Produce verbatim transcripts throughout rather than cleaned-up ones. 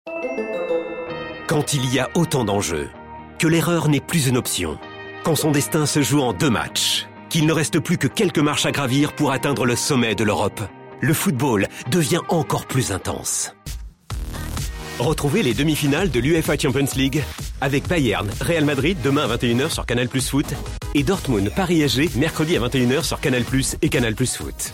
Quand il y a autant d'enjeux, que l'erreur n'est plus une option, quand son destin se joue en deux matchs, qu'il ne reste plus que quelques marches à gravir pour atteindre le sommet de l'Europe, le football devient encore plus intense. Retrouvez les demi-finales de l'UEFA Champions League avec Bayern, Real Madrid demain à vingt et une heures sur Canal Plus Foot et Dortmund, Paris S G mercredi à vingt et une heures sur Canal Plus et Canal Plus Foot.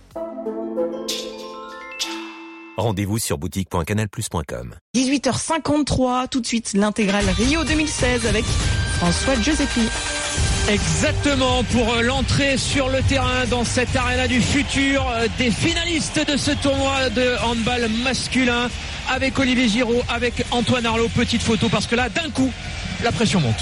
Rendez-vous sur boutique point canal plus point com. dix-huit heures cinquante-trois, tout de suite l'intégrale Rio deux mille seize avec François Giuseppi. Exactement, pour l'entrée sur le terrain dans cette arena du futur des finalistes de ce tournoi de handball masculin avec Olivier Giraud, avec Antoine Arlot. Petite photo parce que là, d'un coup, la pression monte.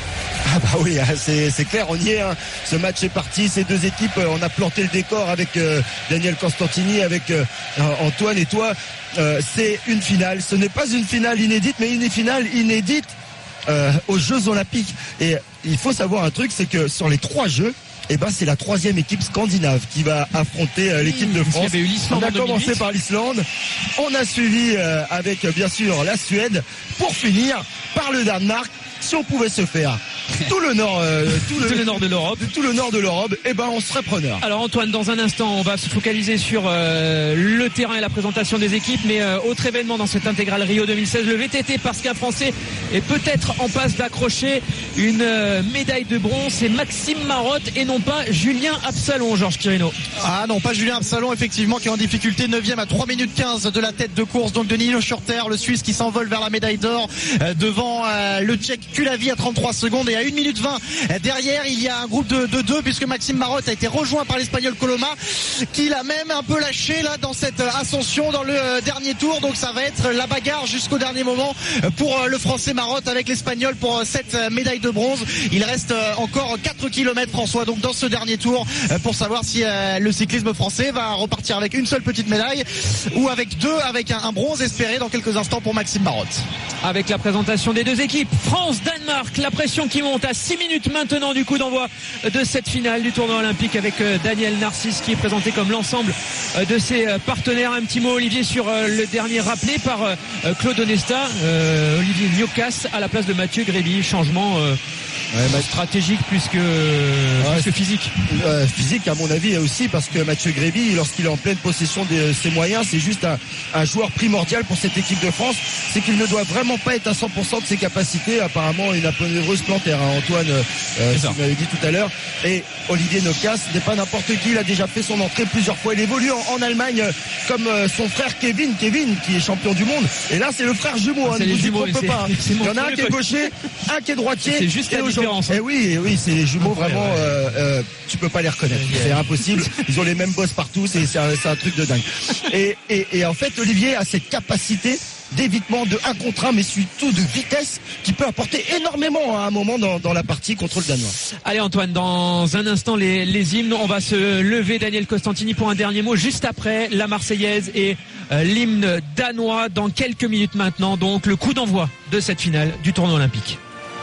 Ah bah oui, c'est, c'est clair, on y est. Hein. Ce match est parti, ces deux équipes, on a planté le décor avec euh, Daniel Constantini, avec euh, Antoine et toi. Euh, c'est une finale, ce n'est pas une finale inédite, mais une finale inédite euh, aux Jeux Olympiques. Et il faut savoir un truc, c'est que sur les trois Jeux, eh ben c'est la troisième équipe scandinave qui va affronter euh, l'équipe de France. On a commencé par l'Islande, on a suivi euh, avec bien sûr la Suède, pour finir par le Danemark. Si on pouvait se faire tout le nord, euh, tout, le, tout le nord de l'Europe, tout le nord de l'Europe, eh ben on serait preneur. Alors Antoine, dans un instant, on va se focaliser sur euh, le terrain et la présentation des équipes, mais euh, autre événement dans cette intégrale Rio deux mille seize, le V T T, parce qu'un Français est peut-être en passe d'accrocher une euh, médaille de bronze. C'est Maxime Marotte et non pas Julien Absalon, Georges Quirino. Ah non, pas Julien Absalon, effectivement, qui est en difficulté, neuvième à trois minutes quinze de la tête de course, donc de Nino Schurter, le Suisse qui s'envole vers la médaille d'or euh, devant euh, le Tchèque Kulavi à trente-trois secondes, et à une minute vingt derrière il y a un groupe de, de deux, puisque Maxime Marotte a été rejoint par l'Espagnol Coloma, qui l'a même un peu lâché là dans cette ascension dans le dernier tour. Donc ça va être la bagarre jusqu'au dernier moment pour le Français Marotte avec l'Espagnol pour cette médaille de bronze. Il reste encore quatre kilomètres, François, donc dans ce dernier tour, pour savoir si le cyclisme français va repartir avec une seule petite médaille ou avec deux, avec un, un bronze espéré dans quelques instants pour Maxime Marotte. Avec la présentation des deux équipes, France-Danemark, la pression qui monte à six minutes maintenant du coup d'envoi de cette finale du tournoi olympique, avec Daniel Narcisse qui est présenté comme l'ensemble de ses partenaires. Un petit mot, Olivier, sur le dernier rappelé par Claude Onesta, euh, Olivier Gnocas à la place de Mathieu Gréby. Changement euh, ouais, bah, stratégique plus que, ouais, plus que physique. Euh, physique à mon avis aussi, parce que Mathieu Gréby, lorsqu'il est en pleine possession de ses moyens, c'est juste un, un joueur primordial pour cette équipe de France. C'est qu'il ne doit vraiment pas être à cent pour cent de ses capacités. Apparemment une heureuse plantaire, hein, Antoine, euh, tu m'avais dit tout à l'heure. Et Olivier Gnocas n'est pas n'importe qui, il a déjà fait son entrée plusieurs fois. Il évolue en, en Allemagne euh, comme euh, son frère Kevin, Kevin qui est champion du monde. Et là c'est le frère jumeau, hein, c'est ne les vous y jumeaux, trompez pas. Hein. Il y en a un qui est gaucher, un qui est droitier. C'est juste et la différence. Et oui, oui, c'est les jumeaux, ouais, vraiment. ouais. Euh, euh, tu peux pas les reconnaître, c'est impossible. Ils ont les mêmes bosses partout, c'est, c'est, un, c'est un truc de dingue. Et, et, et en fait, Olivier a cette capacité d'évitement de un contre un, mais surtout de vitesse, qui peut apporter énormément à un moment dans, dans la partie contre le Danois. Allez Antoine, dans un instant les, les hymnes, on va se lever, Daniel Costantini, pour un dernier mot juste après la Marseillaise et euh, l'hymne danois dans quelques minutes maintenant. Donc le coup d'envoi de cette finale du tournoi olympique.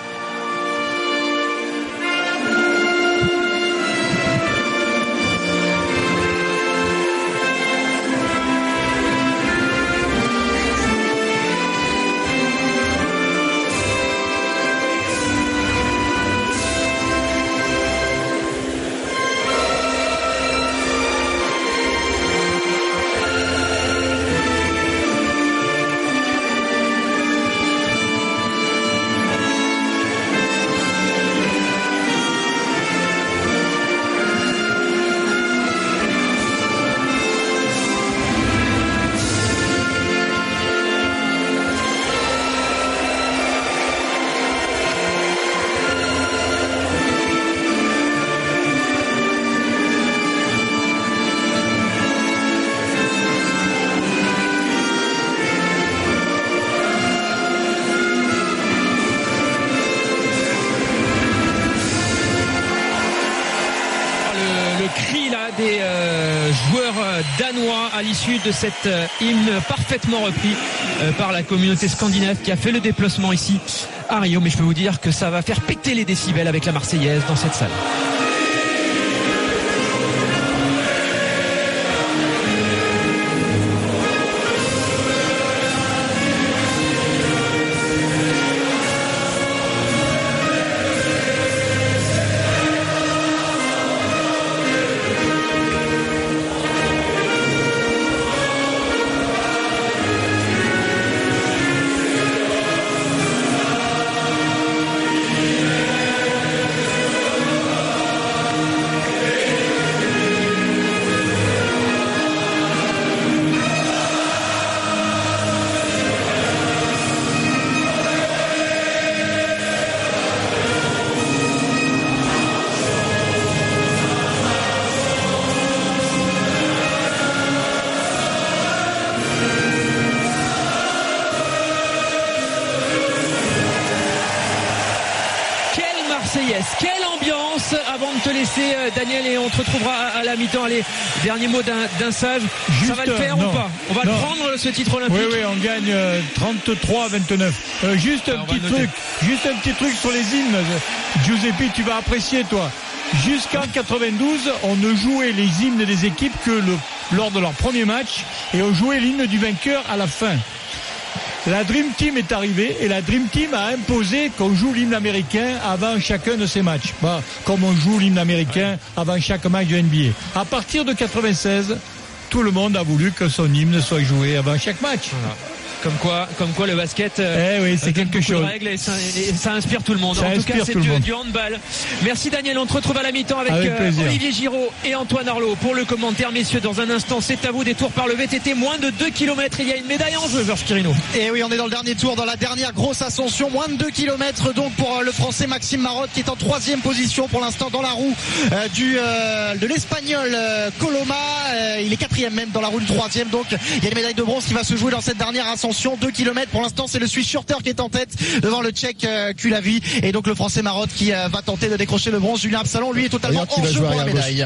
des euh, joueurs danois à l'issue de cette euh, hymne parfaitement repris euh, par la communauté scandinave qui a fait le déplacement ici à Rio. Mais je peux vous dire que ça va faire péter les décibels avec la Marseillaise dans cette salle. Marseillaise. Quelle ambiance avant de te laisser, Daniel, et on te retrouvera à la mi-temps. Allez, dernier mot d'un, d'un sage. Juste, ça va le faire non, ou pas? On va non. le prendre, ce titre olympique. Oui, oui, on gagne euh, trente-trois à vingt-neuf. Euh, juste un Alors, petit truc, juste un petit truc sur les hymnes. Giuseppe, tu vas apprécier, toi. Jusqu'en quatre-vingt-douze, on ne jouait les hymnes des équipes que le, lors de leur premier match, et on jouait l'hymne du vainqueur à la fin. La Dream Team est arrivée et la Dream Team a imposé qu'on joue l'hymne américain avant chacun de ses matchs. Bah, comme on joue l'hymne américain avant chaque match de N B A. À partir de quatre-vingt-seize, tout le monde a voulu que son hymne soit joué avant chaque match. Voilà. Comme quoi, comme quoi le basket, euh, eh oui, c'est quelque chose. De règles et ça, et ça inspire tout le monde. Ça en tout cas, c'est du, du handball. Merci Daniel. On te retrouve à la mi-temps avec, avec euh, Olivier Giraud et Antoine Arlot pour le commentaire. Messieurs, dans un instant, c'est à vous. Des tours par le V T T, moins de deux kilomètres. Il y a une médaille en jeu, Georges Quirino. Et oui, on est dans le dernier tour, dans la dernière grosse ascension. Moins de deux kilomètres donc pour le Français Maxime Marotte qui est en troisième position pour l'instant dans la roue euh, du euh, de l'Espagnol euh, Coloma. Euh, il est quatrième même dans la roue du troisième. Donc il y a une médaille de bronze qui va se jouer dans cette dernière ascension. deux kilomètres. Pour l'instant, c'est le Suisse Schurter qui est en tête devant le Tchèque euh, Kulavi et donc le Français Marotte qui euh, va tenter de décrocher le bronze. Julien Absalon, lui, est totalement hors jeu pour la médaille.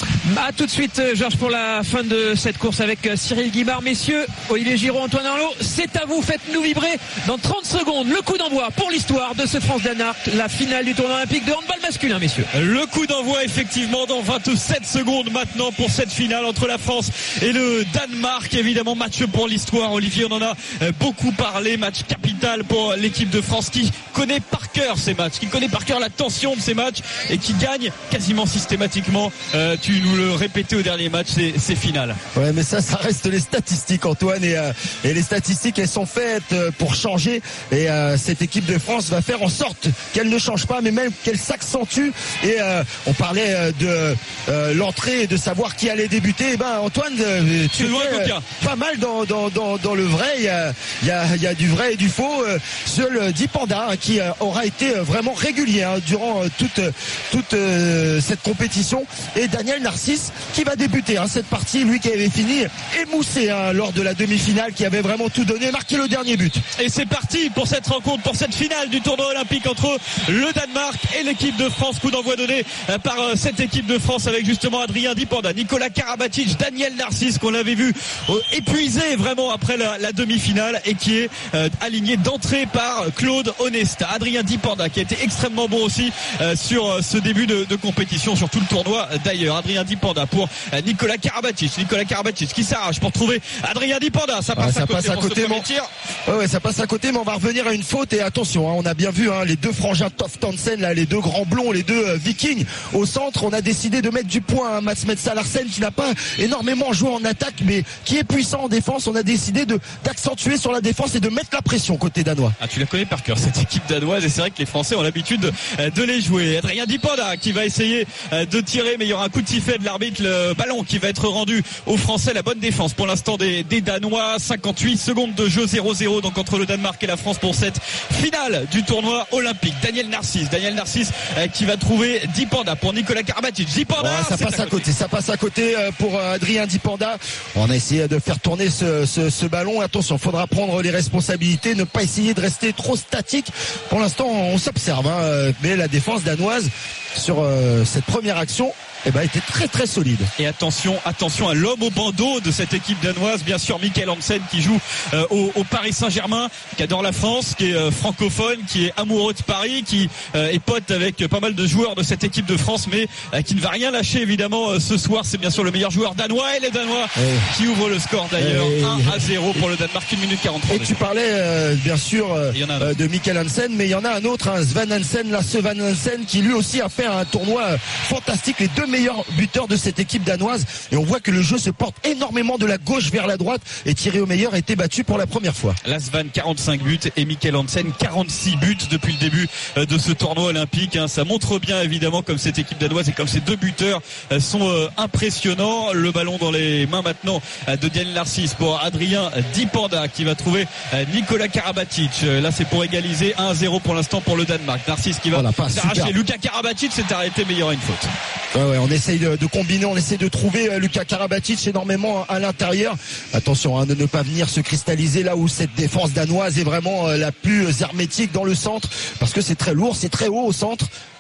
A tout de suite, Georges, pour la fin de cette course avec Cyril Guimard. Messieurs, Olivier Giraud, Antoine Arlot, c'est à vous. Faites-nous vibrer dans trente secondes. Le coup d'envoi pour l'histoire de ce France-Danemark, la finale du tournoi olympique de handball masculin, messieurs. Le coup d'envoi, effectivement, dans vingt-sept secondes maintenant pour cette finale entre la France et le Danemark. Évidemment, match pour l'histoire. Olivier, on en a beaucoup parlé. Match capital pour l'équipe de France qui connaît par cœur ces matchs, qui connaît par cœur la tension de ces matchs et qui gagne quasiment systématiquement. Euh, tu nous le répétais au dernier match, c'est, c'est finale. Ouais, mais ça, ça reste les statistiques, Antoine, et, euh, et les statistiques, elles sont faites pour changer. Et euh, cette équipe de France va faire en sorte qu'elle ne change pas, mais même qu'elle s'accentue. Et euh, on parlait de euh, l'entrée et de savoir qui allait débuter. Et ben, Antoine, euh, tu es euh, pas mal dans, dans, dans, dans le vrai. Il y a, il y a, il y a du vrai et du faux. Euh, seul Dipanda hein, qui euh, aura été vraiment régulier hein, durant euh, toute, toute euh, cette compétition. Et Daniel Narcisse qui va débuter hein, cette partie, lui qui avait fini émoussé hein, lors de la demi-finale, qui avait vraiment tout donné, marqué le dernier but. Et c'est parti pour cette rencontre, pour cette finale du tournoi olympique entre le Danemark et l'équipe de France. Coup d'envoi donné par euh, cette équipe de France avec justement Adrien Dipanda, Nicolas Karabatic, Daniel Narcisse qu'on avait vu euh, épuisé vraiment après la, la demi-finale et qui est euh, aligné d'entrée par Claude Onesta. Adrien Dipanda qui a été extrêmement bon aussi euh, sur euh, ce début de, de compétition, sur tout le tournoi euh, d'ailleurs. Adrien Dipanda pour euh, Nicolas Karabatic. Nicolas Karabatic qui s'arrache pour trouver Adrien Dipanda. Ça passe, ouais, ça à, passe côté à côté. Mon... Ouais, ouais, ça passe à côté, mais on va revenir à une faute. Et attention, hein, on a bien vu hein, les deux frangins Toft Hansen, là, les deux grands blonds, les deux euh, Vikings au centre. On a décidé de mettre du point. Hein, Mats Metsä Larsen qui n'a pas énormément joué en attaque, mais qui est puissant en défense. On a décidé de d'accentuer sur la défense et de mettre la pression côté danois. Ah, tu la connais par cœur cette équipe danoise, et c'est vrai que les Français ont l'habitude de, de les jouer. Adrien Dipanda qui va essayer de tirer, mais il y aura un coup de sifflet de l'arbitre, le ballon qui va être rendu aux Français. La bonne défense pour l'instant des, des Danois. cinquante-huit secondes de jeu, zéro zéro donc entre le Danemark et la France pour cette finale du tournoi olympique. Daniel Narcisse, Daniel Narcisse euh, qui va trouver Dipanda pour Nicolas Karabatic. Dipanda, ouais, ça passe à côté. côté, ça passe à côté pour Adrien Dipanda. On a essayé de faire tourner ce, ce, ce ballon. Attention, il faudra prendre les responsabilités, ne pas essayer de rester trop statique. Pour l'instant, on s'observe, hein, mais la défense danoise sur euh, cette première action eh ben, était très très solide. Et attention, attention à l'homme au bandeau de cette équipe danoise, bien sûr Mikkel Hansen qui joue euh, au, au Paris Saint-Germain, qui adore la France, qui est euh, francophone, qui est amoureux de Paris, qui euh, est pote avec pas mal de joueurs de cette équipe de France, mais euh, qui ne va rien lâcher évidemment euh, ce soir. C'est bien sûr le meilleur joueur danois, et les Danois hey. qui ouvrent le score d'ailleurs, hey. un à zéro pour le Danemark, une minute quarante-trois. Et tu parlais euh, bien sûr euh, de Mikkel Hansen, mais il y en a un autre, hein, Sven Hansen, là, Sven Hansen, qui lui aussi a fait un tournoi euh, fantastique. Les deux meilleurs buteurs de cette équipe danoise, et on voit que le jeu se porte énormément de la gauche vers la droite, et tiré au meilleur a été battu pour la première fois. Lasvan quarante-cinq buts et Mikkel Hansen quarante-six buts depuis le début de ce tournoi olympique. Ça montre bien évidemment comme cette équipe danoise et comme ces deux buteurs sont impressionnants. Le ballon dans les mains maintenant de Daniel Narcisse pour Adrien Dipanda qui va trouver Nicolas Karabatic. Là c'est pour égaliser, un à zéro pour l'instant pour le Danemark. Narcisse qui va oh, s'arracher. Lucas Karabatic s'est arrêté, mais il y aura une faute. Ouais, ouais, on essaye de, de combiner, on essaie de trouver euh, Lucas Karabatic énormément à l'intérieur. Attention hein, de ne pas venir se cristalliser là où cette défense danoise est vraiment euh, la plus hermétique dans le centre, parce que c'est très lourd, c'est très haut au centre.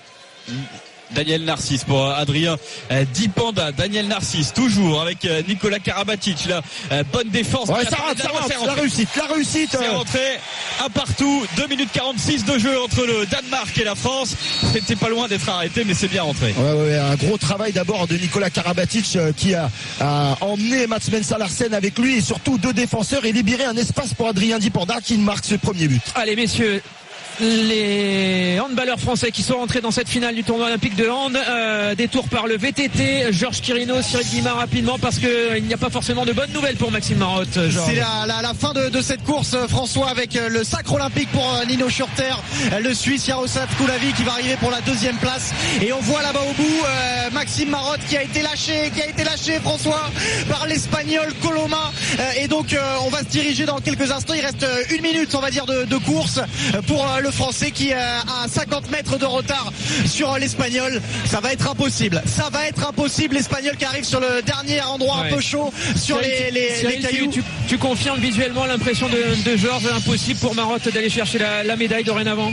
Daniel Narcisse pour Adrien Dipanda. Daniel Narcisse toujours avec Nikola Karabatic. La bonne défense. Ouais, ça rentre, ça rentre. La réussite, la réussite. C'est rentré un partout. deux minutes quarante-six de jeu entre le Danemark et la France. C'était pas loin d'être arrêté, mais c'est bien rentré. Ouais, ouais, un gros travail d'abord de Nikola Karabatic qui a, a emmené Mats Mensah Larsen avec lui et surtout deux défenseurs et libéré un espace pour Adrien Dipanda qui marque ce premier but. Allez messieurs, les handballeurs français qui sont rentrés dans cette finale du tournoi olympique de hand, euh, détour par le V T T. Georges Quirino, Cyril Guimard rapidement parce qu'il n'y a pas forcément de bonnes nouvelles pour Maxime Marotte. C'est la, la, la fin de, de cette course, François, avec le sacre olympique pour Nino Schurter, le Suisse Jaroslav Koulavi qui va arriver pour la deuxième place. Et on voit là-bas au bout euh, Maxime Marotte qui a été lâché, qui a été lâché, François, par l'Espagnol Coloma. Euh, et donc euh, on va se diriger dans quelques instants. Il reste une minute, on va dire, de, de course pour euh, le Français qui a cinquante mètres de retard sur l'Espagnol. Ça va être impossible. Ça va être impossible. L'Espagnol qui arrive sur le dernier endroit ouais. un peu chaud sur Cyril, les, les, Cyril, les cailloux. Tu, tu, tu confirmes visuellement l'impression de, de Georges, impossible pour Marotte d'aller chercher la, la médaille dorénavant?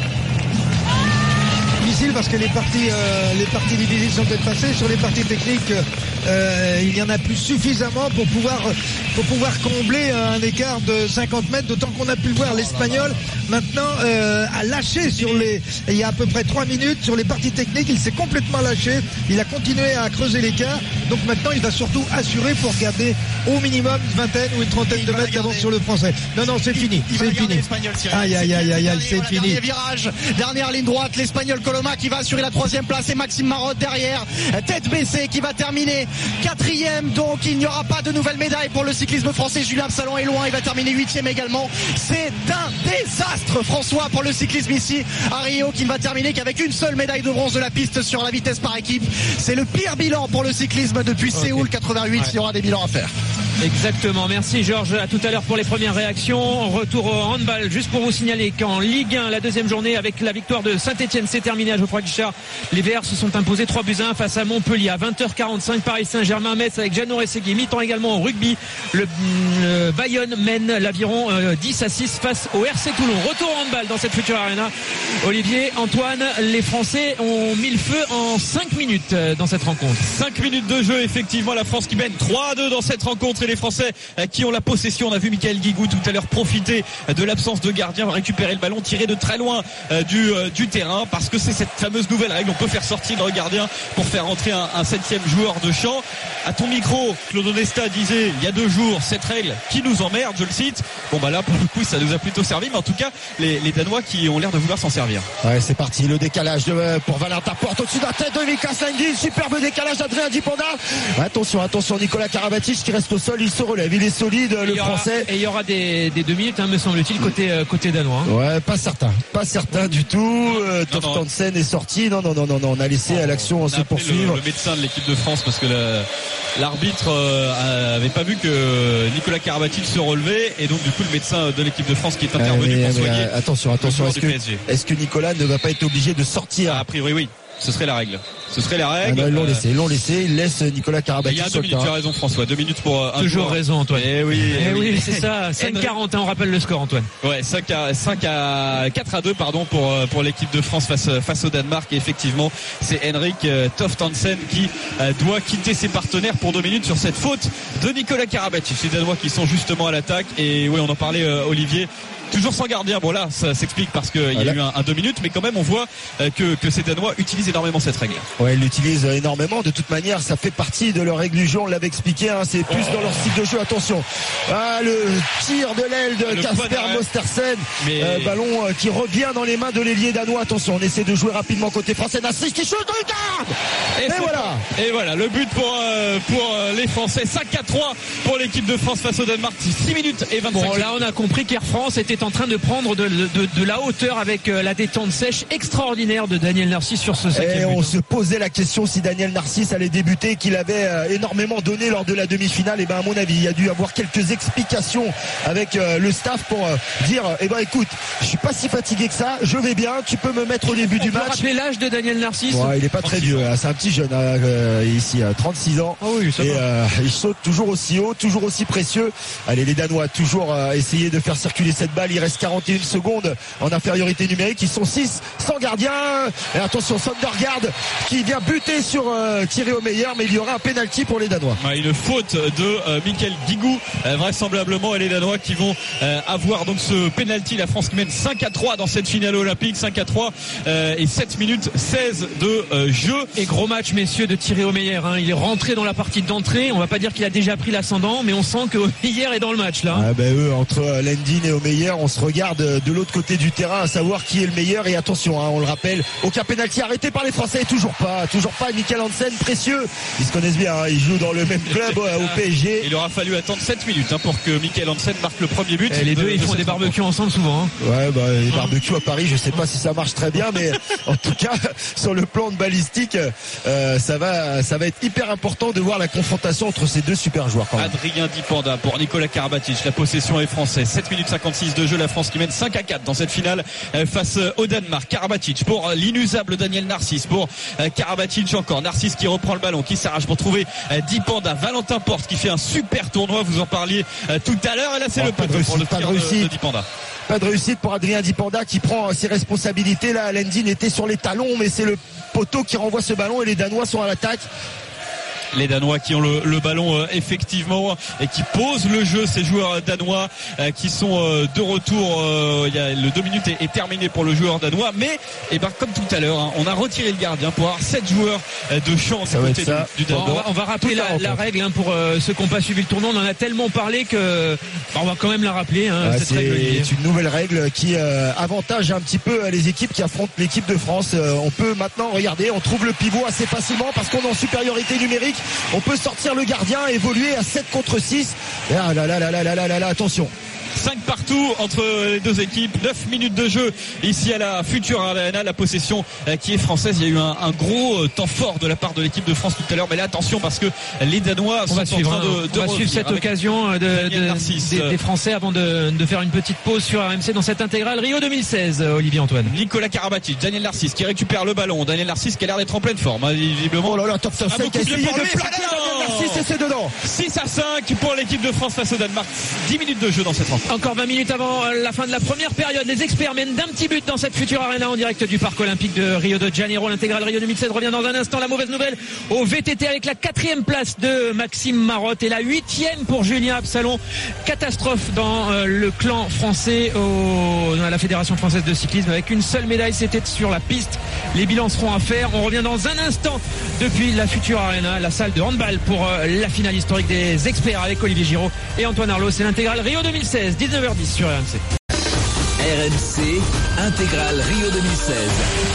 Difficile parce que les parties, euh, les parties difficiles sont peut-être passées. Sur les parties techniques, euh, il y en a plus suffisamment pour pouvoir, pour pouvoir combler un écart de cinquante mètres, d'autant qu'on a pu le voir. L'Espagnol maintenant euh, a lâché sur les, il y a à peu près trois minutes sur les parties techniques, il s'est complètement lâché, il a continué à creuser l'écart, donc maintenant il va surtout assurer pour garder au minimum une vingtaine ou une trentaine de mètres d'avance sur le Français. Non, non, c'est fini, c'est fini. Aïe, aïe, aïe, aïe, c'est fini. Dernier virage, dernière ligne droite, l'Espagnol Coloma qui va assurer la troisième place et Maxime Marotte derrière, tête baissée, qui va terminer quatrième. Donc il n'y aura pas de nouvelle médaille pour le cyclisme français. Julien Absalon est loin, il va terminer huitième également. C'est un désastre, François, pour le cyclisme ici à Rio, qui ne va terminer qu'avec une seule médaille de bronze de la piste sur la vitesse par équipe. C'est le pire bilan pour le cyclisme depuis okay. Séoul quatre-vingt-huit. Ouais. Il y aura des bilans à faire. Exactement, merci Georges. À tout à l'heure pour les premières réactions. Retour au handball, juste pour vous signaler qu'en Ligue un, la deuxième journée, avec la victoire de Saint-Etienne, c'est terminé à Geoffroy Guichard. Les Verts se sont imposés trois buts à un face à Montpellier. À vingt heures quarante-cinq, Paris Saint-Germain-Metz avec Jeannot Rességuier. Mi-temps également au rugby. Le, le Bayonne mène l'aviron euh, dix à six face au R C Toulon. Retour au handball dans cette future arena. Olivier, Antoine, les Français ont mis le feu en cinq minutes euh, dans cette rencontre. cinq minutes de jeu, effectivement, la France qui mène trois à deux dans cette rencontre. Les Français qui ont la possession. On a vu Michael Guigou tout à l'heure profiter de l'absence de gardien, récupérer le ballon, tirer de très loin du, du terrain, parce que c'est cette fameuse nouvelle règle. On peut faire sortir le gardien pour faire rentrer un, un septième joueur de champ. À ton micro, Claude Onesta disait il y a deux jours cette règle qui nous emmerde, je le cite. Bon bah là pour le coup ça nous a plutôt servi, mais en tout cas les, les Danois qui ont l'air de vouloir s'en servir. Ouais, c'est parti, le décalage de, pour Valentin Porte au-dessus de la tête de Mika Sengin. Superbe décalage d'Adrien Dipanda. Attention, attention, Nikola Karabatic qui reste au sol, il se relève, il est solide, le aura, Français. Et il y aura des, des deux minutes, hein, me semble-t-il, côté, euh, côté danois. Hein. Ouais, pas certain, pas certain du tout. Euh, Toftansen est sorti. Non, non, non, non, non, on a laissé à l'action on se poursuivre. Le, le médecin de l'équipe de France, parce que la, l'arbitre euh, avait pas vu que Nikola Karabatic se relevait, et donc du coup le médecin de l'équipe de France qui est intervenu mais, pour mais, soigner. Euh, attention, attention, est-ce que, est-ce que Nicolas ne va pas être obligé de sortir? Ah, a priori, oui. Ce serait la règle. Ce serait la règle. Ah non, ils l'ont laissé, ils l'ont laissé. Ils laissent Nicolas Karabatic. Il y a deux minutes, tu as raison François. Deux minutes pour un toujours joueur. Raison Antoine. Eh oui, eh oui, oui, c'est ça. cinq quarante, on rappelle le score Antoine. Ouais, cinq à quatre à deux pardon pour pour l'équipe de France face face au Danemark. Et effectivement, c'est Henrik Toftansen qui doit quitter ses partenaires pour deux minutes sur cette faute de Nikola Karabatic. Les Danois qui sont justement à l'attaque. Et oui, on en parlait, Olivier. Toujours sans gardien. Bon là, ça s'explique parce qu'il y a eu un, un deux minutes, mais quand même on voit que, que ces Danois utilisent énormément cette règle. Ouais, ils l'utilisent énormément. De toute manière, ça fait partie de leur règle du jeu. On l'avait expliqué. Hein, c'est plus oh. dans leur style de jeu. Attention. Ah, le tir de l'aile de Kasper Mostersen. Mais... Euh, ballon euh, qui revient dans les mains de l'ailier danois. Attention, on essaie de jouer rapidement côté français. Nassis qui shoot, regarde. Et, et voilà. Et voilà le but pour euh, pour euh, les Français. cinq à trois pour l'équipe de France face au Danemark. six minutes et vingt-cinq. Bon, là on a compris qu'Air France était en train de prendre de, de, de la hauteur avec la détente sèche extraordinaire de Daniel Narcisse sur ce cinquième Et but. on se posait la question si Daniel Narcisse allait débuter, qu'il avait énormément donné lors de la demi-finale. Et ben à mon avis, il y a dû avoir quelques explications avec le staff pour dire eh ben écoute, je suis pas si fatigué que ça, je vais bien, tu peux me mettre au début on du peut match. Rappeler l'âge de Daniel Narcisse. Ouais, il est pas très vieux, hein. C'est un petit jeune hein, ici, trente-six ans. Ah oui, ça et va. Euh, il saute toujours aussi haut, toujours aussi précieux. Allez, les Danois toujours euh, essayer de faire circuler cette balle. Handball, il reste quarante et une secondes en infériorité numérique. Ils sont six sans gardien. Et attention, Sondergaard qui vient buter sur euh, Thierry Omeyer, mais il y aura un penalty pour les Danois. Ouais, une faute de euh, Michael Guigou, euh, vraisemblablement, et les Danois qui vont euh, avoir donc ce penalty. La France qui mène cinq à trois dans cette finale olympique, cinq à trois euh, et sept minutes seize de euh, jeu. Et gros match, messieurs, de Thierry Omeyer, hein. Il est rentré dans la partie d'entrée. On va pas dire qu'il a déjà pris l'ascendant, mais on sent que Omeyer est dans le match là. Ah ben eux, entre Lendin et Omeyer, on se regarde de l'autre côté du terrain à savoir qui est le meilleur. Et attention, hein, on le rappelle, aucun penalty arrêté par les Français, toujours pas, toujours pas. Michael Hansen, précieux. Ils se connaissent bien, hein, ils jouent dans le même club euh, au P S G. Il aura fallu attendre sept minutes hein, pour que Michael Hansen marque le premier but. Et les de, deux, ils de font des barbecues ensemble souvent. Hein. Ouais, bah les barbecues à Paris, je sais pas si ça marche très bien, mais en tout cas, sur le plan de balistique, euh, ça va, ça va être hyper important de voir la confrontation entre ces deux super joueurs. Quand même. Adrien Dipanda pour Nicolas Karabatic. La possession est française. sept minutes cinquante-six de jeu. La France qui mène cinq à quatre dans cette finale face au Danemark. Karabatic pour l'inusable Daniel Narcisse. Pour Karabatic encore. Narcisse qui reprend le ballon, qui s'arrache pour trouver Dipanda. Valentin Porte qui fait un super tournoi. Vous en parliez tout à l'heure. Et là, c'est oh, le pas de réussite, pour le pas de de, réussite. de Dipanda. Pas de réussite pour Adrien Dipanda qui prend ses responsabilités. Là, Lendin était sur les talons, mais c'est le poteau qui renvoie ce ballon et les Danois sont à l'attaque. Les Danois qui ont le, le ballon euh, effectivement et qui posent le jeu, ces joueurs danois euh, qui sont euh, de retour. Euh, il y a, le deux minutes est, est terminé pour le joueur danois, mais et ben, comme tout à l'heure, hein, on a retiré le gardien pour avoir sept joueurs euh, de chance à côté ça. du, du Danemark. On va, on va rappeler la, la règle hein, pour euh, ceux qui n'ont pas suivi le tournoi. On en a tellement parlé que bah, on va quand même la rappeler. Hein, ouais, cette c'est règle une nouvelle règle qui euh, avantage un petit peu les équipes qui affrontent l'équipe de France. Euh, on peut maintenant regarder, on trouve le pivot assez facilement parce qu'on est en supériorité numérique. On peut sortir le gardien, évoluer à sept contre six. Là, là, là, là, là, là, là, là, attention. cinq partout entre les deux équipes, neuf minutes de jeu ici à la Future Arena, la possession qui est française. Il y a eu un, un gros temps fort de la part de l'équipe de France tout à l'heure, mais là attention parce que les Danois on sont suivre, en train de, de on va suivre cette occasion de, de, des, des Français avant de, de faire une petite pause sur R M C dans cette intégrale Rio deux mille seize. Olivier Antoine. Nicolas Karabatic, Daniel Narcisse qui récupère le ballon. Daniel Narcisse qui a l'air d'être en pleine forme, hein, visiblement. Oh là là, top top cinq qui a essayé de plaquer Daniel Narcisse et c'est dedans. six à cinq pour l'équipe de France face au Danemark. dix minutes de jeu dans cette rencontre. Encore vingt minutes avant la fin de la première période. Les experts mènent d'un petit but dans cette Future Arena en direct du parc olympique de Rio de Janeiro. L'intégrale Rio deux mille seize revient dans un instant. La mauvaise nouvelle au V T T avec la quatrième place de Maxime Marotte et la huitième pour Julien Absalon. Catastrophe dans euh, le clan français au, dans la Fédération française de cyclisme avec une seule médaille. C'était sur la piste. Les bilans seront à faire. On revient dans un instant depuis la Future Arena, la salle de handball pour euh, la finale historique des experts avec Olivier Giraud et Antoine Arlot. C'est l'intégrale Rio deux mille seize, dix-neuf heures dix sur R M C. R M C, intégrale Rio deux mille seize.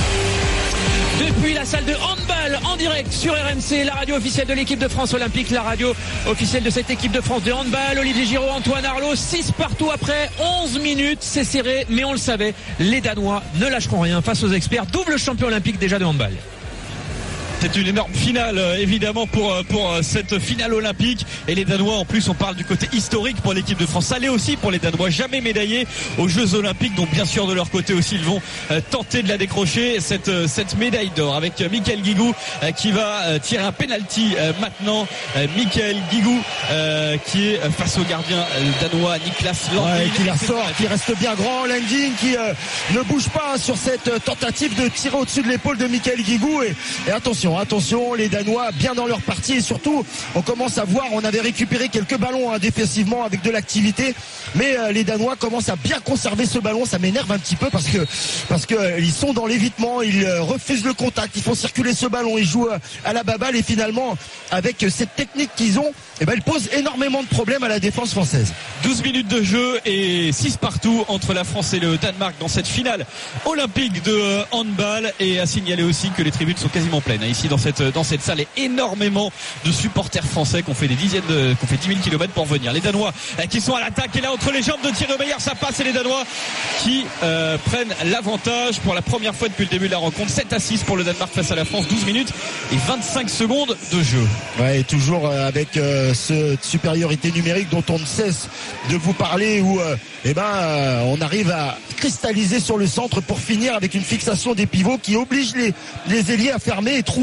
Depuis la salle de handball en direct sur R M C, la radio officielle de l'équipe de France olympique, la radio officielle de cette équipe de France de handball. Olivier Giraud, Antoine Arlot, six partout après onze minutes. C'est serré, mais on le savait, les Danois ne lâcheront rien face aux experts. Double champion olympique déjà de handball. C'est une énorme finale évidemment pour, pour cette finale olympique et les Danois en plus on parle du côté historique pour l'équipe de France. Ça l'est aussi pour les Danois, jamais médaillés aux Jeux Olympiques, donc bien sûr de leur côté aussi ils vont tenter de la décrocher cette, cette médaille d'or avec Michael Guigou qui va tirer un penalty maintenant. Michael Guigou qui est face au gardien danois Niklas Landin, ouais, qui la sort, qui reste bien grand. Landin qui euh, ne bouge pas sur cette tentative de tirer au-dessus de l'épaule de Michael Guigou et, et attention Attention, les Danois bien dans leur partie et surtout on commence à voir, on avait récupéré quelques ballons hein, défensivement avec de l'activité, mais euh, les Danois commencent à bien conserver ce ballon. Ça m'énerve un petit peu parce que parce que euh, ils sont dans l'évitement, ils euh, refusent le contact, ils font circuler ce ballon, ils jouent euh, à la baballe et finalement avec euh, cette technique qu'ils ont, eh ben, ils posent énormément de problèmes à la défense française. douze minutes de jeu et six partout entre la France et le Danemark dans cette finale olympique de handball, et à signaler aussi que les tribunes sont quasiment pleines ici dans cette, dans cette salle, et énormément de supporters français qui ont fait des dizaines de, qui ont fait dix mille kilomètres pour venir. Les Danois qui sont à l'attaque et là entre les jambes de Thierry Omeyer ça passe et les Danois qui euh, prennent l'avantage pour la première fois depuis le début de la rencontre. Sept à six pour le Danemark face à la France, douze minutes et vingt-cinq secondes de jeu. Ouais, et toujours avec euh, cette supériorité numérique dont on ne cesse de vous parler, où euh, eh ben, euh, on arrive à cristalliser sur le centre pour finir avec une fixation des pivots qui oblige les, les ailiers à fermer et trouver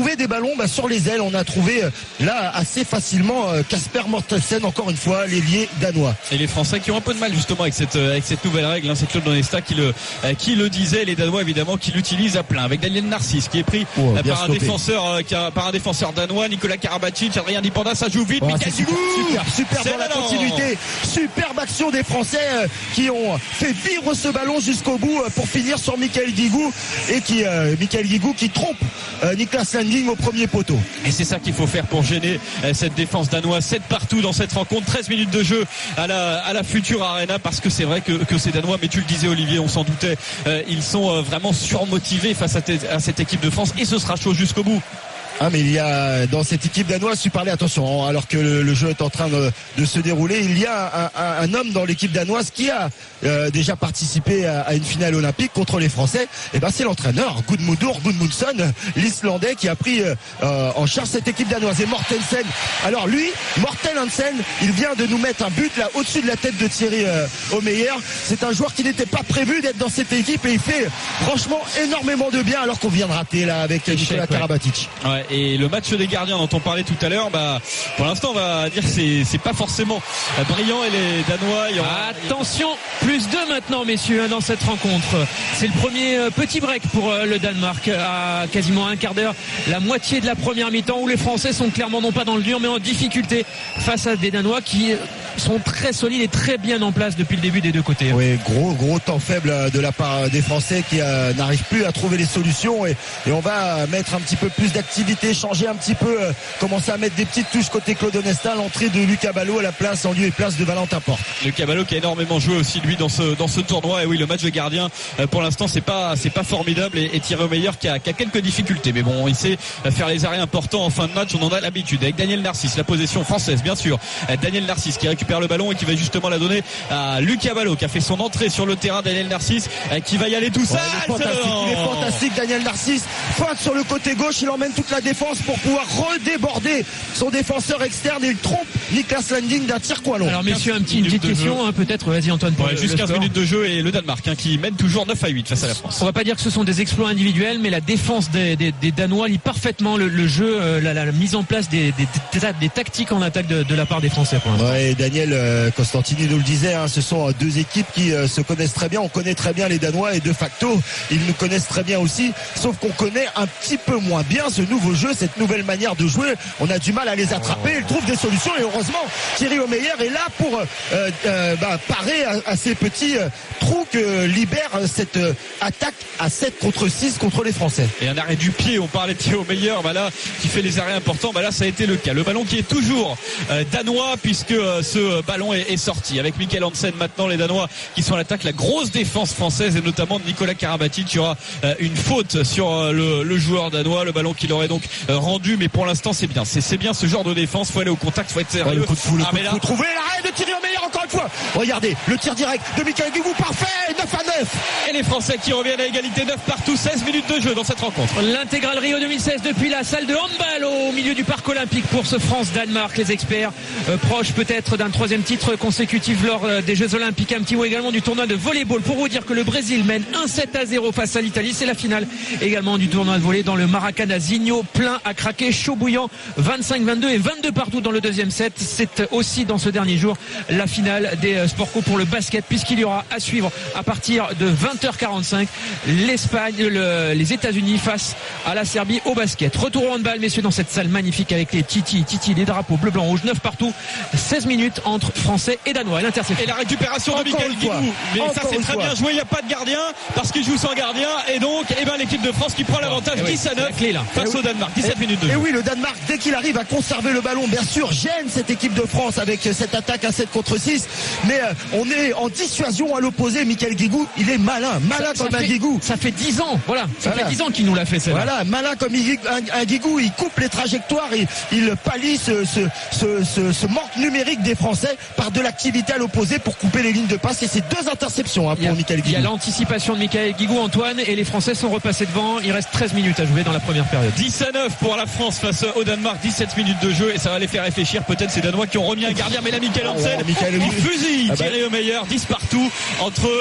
trouvé des ballons bah, sur les ailes. On a trouvé euh, là assez facilement Casper euh, Mortensen, encore une fois, l'ailier danois. Et les Français qui ont un peu de mal justement avec cette, avec cette nouvelle règle, hein. C'est Claude Donesta qui le, euh, qui le disait, les Danois évidemment qui l'utilisent à plein, avec Daniel Narcisse qui est pris oh, euh, par, un défenseur, euh, qui a, par un défenseur danois, Nicolas Karabatic, Adrien Dipanda, ça joue vite. Oh, super, super, super dans la continuité, superbe action des Français euh, qui ont fait vivre ce ballon jusqu'au bout euh, pour finir sur Michael Guigou et qui euh, Michael Guigou qui trompe euh, Niklas Landing au premier poteau. Et c'est ça qu'il faut faire pour gêner euh, cette défense danoise. sept partout dans cette rencontre, treize minutes de jeu à la, à la future Arena, parce que c'est vrai que, que ces Danois, mais tu le disais Olivier, on s'en doutait, euh, ils sont euh, vraiment surmotivés face à, te, à cette équipe de France et ce sera chaud jusqu'au bout. Ah mais il y a dans cette équipe danoise, tu parlais, attention, alors que le, le jeu est en train de, de se dérouler, il y a un, un, un homme dans l'équipe danoise qui a euh, déjà participé à, à une finale olympique contre les Français. Et ben c'est l'entraîneur Gudmundur Gudmundsson, l'Islandais, qui a pris euh, en charge cette équipe danoise. Et Mortensen, alors lui, Morten Hansen, il vient de nous mettre un but là au-dessus de la tête de Thierry euh, Omeyer. C'est un joueur qui n'était pas prévu d'être dans cette équipe et il fait franchement énormément de bien, alors qu'on vient de rater là avec Échec, Nicolas ouais. Karabatic. Ouais. Et le match des gardiens dont on parlait tout à l'heure, bah, pour l'instant, on va dire que c'est, c'est pas forcément brillant et les Danois. Aura... Attention, plus deux maintenant, messieurs, dans cette rencontre. C'est le premier petit break pour le Danemark à quasiment un quart d'heure, la moitié de la première mi-temps où les Français sont clairement non pas dans le dur, mais en difficulté face à des Danois qui sont très solides et très bien en place depuis le début des deux côtés. Oui, gros, gros temps faible de la part des Français qui euh, n'arrivent plus à trouver les solutions et, et on va mettre un petit peu plus d'activité, changer un petit peu, euh, commencer à mettre des petites touches côté Claude Onesta, l'entrée de Lucas Ballot à la place, en lieu et place de Valentin Porte. Lucas Ballot qui a énormément joué aussi lui dans ce dans ce tournoi. Et oui, le match de gardien euh, pour l'instant c'est pas c'est pas formidable et, et Thierry Omeyer qui a, qui a quelques difficultés, mais bon, il sait faire les arrêts importants en fin de match, on en a l'habitude avec Daniel Narcisse, la possession française bien sûr. Euh, Daniel Narcisse qui récupère le ballon et qui va justement la donner à Lucas Ballot qui a fait son entrée sur le terrain. Daniel Narcisse euh, qui va y aller tout seul. Ouais, il, est fantastique, il est fantastique Daniel Narcisse, feinte sur le côté gauche, il emmène toute la défense pour pouvoir redéborder son défenseur externe et il trompe Niklas Landing d'un tir coin long. Alors messieurs, un petit, une petite question hein, peut-être, vas-y Antoine. Ouais, le, juste le quinze minutes de jeu et le Danemark hein, qui mène toujours neuf à huit face à la France. On va pas dire que ce sont des exploits individuels, mais la défense des, des, des Danois lit parfaitement le, le jeu, euh, la, la, la mise en place des, des, des, des tactiques en attaque de, de la part des Français pour l'instant. Ouais, Daniel euh, Constantini nous le disait, hein, ce sont deux équipes qui euh, se connaissent très bien. On connaît très bien les Danois et de facto ils nous connaissent très bien aussi, sauf qu'on connaît un petit peu moins bien ce nouveau jeu, cette nouvelle manière de jouer. On a du mal à les attraper, ils trouvent des solutions et heureusement Thierry Omeyer est là pour euh, euh, bah, parer à, à ces petits euh, trous que libère cette euh, attaque à sept contre six contre les Français. Et un arrêt du pied, on parlait de Thierry Omeyer, bah là qui fait les arrêts importants, bah là ça a été le cas. Le ballon qui est toujours euh, danois puisque euh, ce ballon est, est sorti avec Michael Hansen. Maintenant les Danois qui sont à l'attaque, la grosse défense française et notamment de Nicolas Karabatic. Il y aura euh, une faute sur euh, le, le joueur danois, le ballon qu'il aurait donc euh, rendu, mais pour l'instant c'est bien, c'est, c'est bien ce genre de défense, faut aller au contact, faut être sérieux. Ouais, le coup de fou, le ah, coup de fou, trouver l'arrêt de Thierry Omeyer encore une fois. Regardez, le tir direct de Michael Guigou, parfait, neuf à neuf. Et les Français qui reviennent à égalité, neuf partout, seize minutes de jeu dans cette rencontre. L'intégral Rio deux mille seize depuis la salle de handball au milieu du parc olympique pour ce France-Danemark. Les experts euh, proches peut-être d'un troisième titre consécutif lors euh, des Jeux Olympiques. Un petit mot également du tournoi de volleyball pour vous dire que le Brésil mène un sept à zéro face à l'Italie. C'est la finale également du tournoi de volley dans le Maracanã-Zinho, plein à craquer, chaud bouillant, vingt-cinq vingt-deux et vingt-deux partout dans le deuxième set. C'est aussi dans ce dernier jour la finale des Sport Co pour le basket, puisqu'il y aura à suivre à partir de vingt heures quarante-cinq l'Espagne, le, les États-Unis face à la Serbie au basket. Retour au handball, messieurs, dans cette salle magnifique avec les titi, titi, les drapeaux bleu, blanc, rouge, neuf partout, seize minutes entre Français et Danois. L'interception. Et la récupération de Michael Guigou. Mais Encore ça, c'est très fois. bien joué. Il n'y a pas de gardien parce qu'il joue sans gardien. Et donc, eh ben, l'équipe de France qui prend l'avantage oui, dix à neuf clé, là. face et au Danemark. dix-sept et, minutes de jeu. Et oui, le Danemark, dès qu'il arrive à conserver le ballon, bien sûr, gêne cette équipe de France avec cette attaque à sept contre six. Mais euh, on est en dissuasion à l'opposé. Michael Guigou, il est malin. Malin ça, comme ça un fait, Guigou. Ça fait dix ans. Voilà. Ça voilà. fait dix ans qu'il nous l'a fait, celle-là. Voilà. Malin comme un, un Guigou. Il coupe les trajectoires et il pallie ce, ce, ce, ce, ce manque numérique des Français par de l'activité à l'opposé pour couper les lignes de passe. Et c'est deux interceptions hein, pour Michael Guigou. Il y a l'anticipation de Michael Guigou, Antoine, et les Français sont repassés devant. Il reste treize minutes à jouer dans la première période. dix à neuf pour la France face au Danemark. dix-sept minutes de jeu et ça va les faire réfléchir. Peut-être ces Danois qui ont remis un gardien, mais là Michael Hansen, oh, Michael... il fusille ah bah... Thierry Omeyer. dix partout entre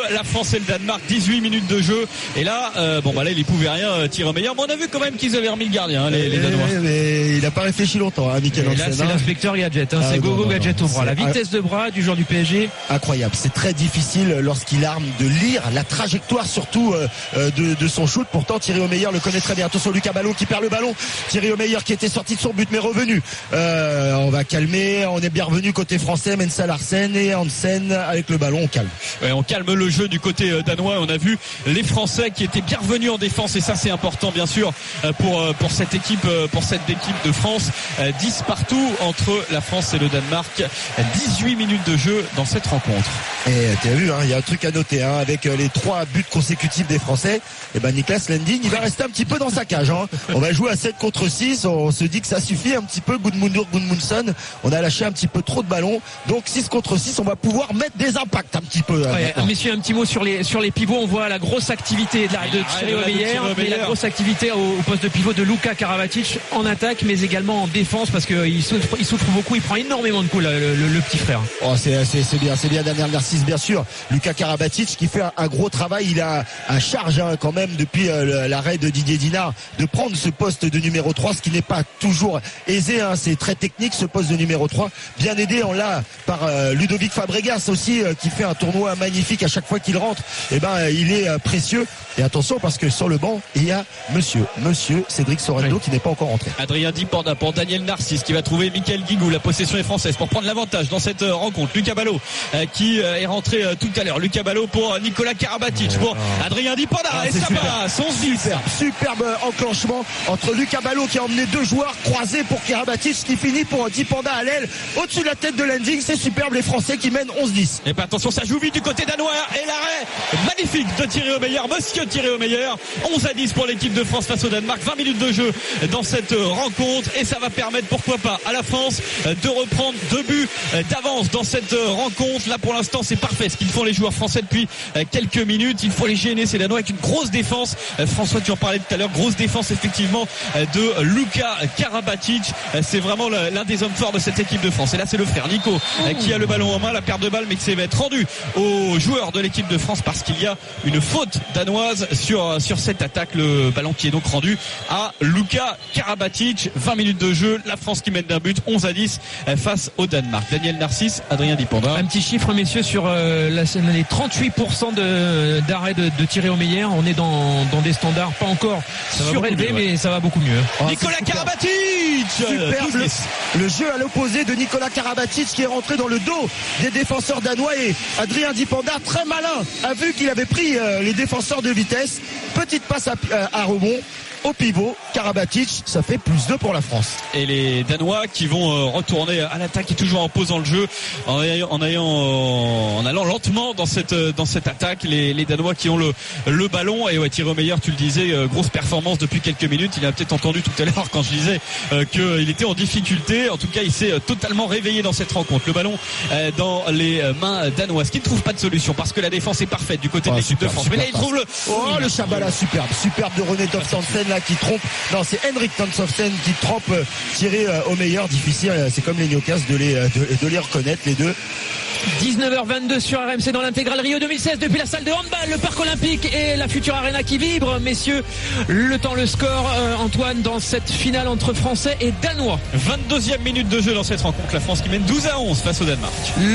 la France et le Danemark. dix-huit minutes de jeu. Et là, euh, bon bah là il y pouvait rien euh, tirer au meilleur. Mais on a vu quand même qu'ils avaient remis le gardien, hein, les, les Danois. Mais, mais il n'a pas réfléchi longtemps, hein, Michael Hansen. Là c'est l'inspecteur Gadget, hein, ah, c'est Gogo Gadget au bras. La vitesse de bras du joueur du P S G. Incroyable. C'est très difficile lorsqu'il arme de lire la trajectoire surtout euh, de, de son shoot. Pourtant Thierry Omeyer le connaît très bien. Attention Lucas Ballot qui perd le ballon. Thierry Omeyer qui était sorti de son but mais revenu. Euh, on va calmer. On est bien revenu côté français. Mensah Larsen et Hansen avec le ballon. On calme. Ouais, on calme le jeu du côté danois. On a vu les Français qui étaient bien revenus en défense et ça c'est important bien sûr pour pour cette équipe pour cette équipe de France. dix partout entre la France et le Danemark. dix-huit minutes de jeu dans cette rencontre. Et tu as vu, hein, il y a un truc à noter hein, avec les trois buts consécutifs des Français. Et ben Niklas Landin, il va rester un petit peu dans sa cage. Hein. On va jouer à sept contre six. On se dit que ça suffit un petit peu. Gudmundur Gudmundsson, on a lâché un petit peu trop de ballons. Donc six contre six, on va pouvoir mettre des impacts un petit peu. Ouais, messieurs, un petit mot sur les sur les pivots. On voit la grosse activité de, la, de Thierry Omeyer et la grosse activité au, au poste de pivot de Luka Karabatic en attaque, mais également en défense parce qu'il souffre, il souffre beaucoup. Il prend énormément de coups le, le, le petit frère. Oh, c'est, c'est, c'est bien, c'est bien Daniel Narcisse bien sûr. Luka Karabatic qui fait un, un gros travail. Il a un charge hein, quand même depuis euh, l'arrêt de Didier Dinard de prendre ce poste de numéro trois, ce qui n'est pas toujours aisé. Hein, c'est très technique ce poste de numéro trois. Bien aidé en là par euh, Ludovic Fabregas aussi euh, qui fait un tournoi magnifique à chaque fois qu'il rentre. Et eh ben euh, il est euh, précieux. Et attention parce que sur le banc il y a Monsieur, Monsieur Cédric Sorendo oui. qui n'est pas encore rentré. Adrien Dipanda pour Daniel Narcisse qui va trouver Michael Guigou. La possession est française pour prendre l'avantage dans cette euh, rencontre. Lucas Ballot euh, qui euh, est rentré euh, tout à l'heure. Lucas Ballot pour Nicolas Karabatic oh, pour oh. Adrien Dipanda ah, et ça super. passe. onze dix. Superbe, superbe enclenchement entre Lucas Ballot qui a emmené deux joueurs croisés pour Karabatic qui finit pour Dipanda à l'aile au-dessus de la tête de Landing. C'est superbe, les Français qui mènent onze dix. Et ben attention, ça joue vite du côté danois et l'arrêt magnifique de Thierry Omeyer, monsieur Thierry Omeyer. onze à dix pour l'équipe de France face au Danemark. vingt minutes de jeu dans cette rencontre et ça va permettre pourquoi pas à la France de reprendre deux buts d'avance dans cette rencontre. Là pour l'instant c'est parfait ce qu'ils font les joueurs français depuis quelques minutes. Il faut les gêner ces Danois avec une grosse défense. François, tu en parlais tout à l'heure, grosse défense effectivement de Luka Karabatic. C'est vraiment l'un des hommes forts de cette équipe de France. Et là c'est le frère Nico qui a le ballon en main, la perte de balle, mais qui va être rendu aux joueurs de l'équipe de France parce qu'il y a une faute danoise sur, sur cette attaque. Le ballon qui est donc rendu à Luka Karabatic. vingt minutes de jeu, la France qui mène d'un but, onze à dix face au Danemark. Daniel Narcisse, Adrien Dipanda. Un petit chiffre messieurs sur euh, la, les trente-huit pour cent de, d'arrêt de, de Thierry Omeyer. On est dans, dans des standards pas encore surélevés, ouais. mais ça va beaucoup mieux. Oh, Nicolas Karabatic, superbe le, le jeu à l'opposé de Nicolas Karabatic qui est rentré dans le dos des défenseurs danois et Adrien Dipanda, très malin, a vu qu'il avait pris euh, les défenseurs de vitesse. Petite passe à, à, à rebond au pivot, Karabatic, ça fait plus deux pour la France. Et les Danois qui vont retourner à l'attaque et toujours en posant le jeu, en ayant, en, ayant, en allant lentement dans cette dans cette attaque. Les, les Danois qui ont le le ballon et ouais, Thierry Omeyer, tu le disais, grosse performance depuis quelques minutes. Il a peut-être entendu tout à l'heure quand je disais euh, qu'il était en difficulté. En tout cas, il s'est totalement réveillé dans cette rencontre. Le ballon euh, dans les mains danoises qui ne trouvent pas de solution parce que la défense est parfaite du côté oh, de l'équipe de France. Mais là, il trouve le oh le Chabala superbe, superbe de René Toft-Hansen là qui trompe. Non, c'est Henrik Toft-Hansen qui trompe Thierry Omeyer. Difficile, c'est comme les Gnocas de les de, de les reconnaître les deux. dix-neuf heures vingt-deux sur R M C dans l'intégrale Rio deux mille seize depuis la salle de handball, le parc olympique et la future arena qui vibre. Messieurs, le temps, le score, euh, Antoine, dans cette finale entre Français et Danois. vingt-deuxième minute de jeu dans cette rencontre. La France qui mène douze à onze face au Danemark.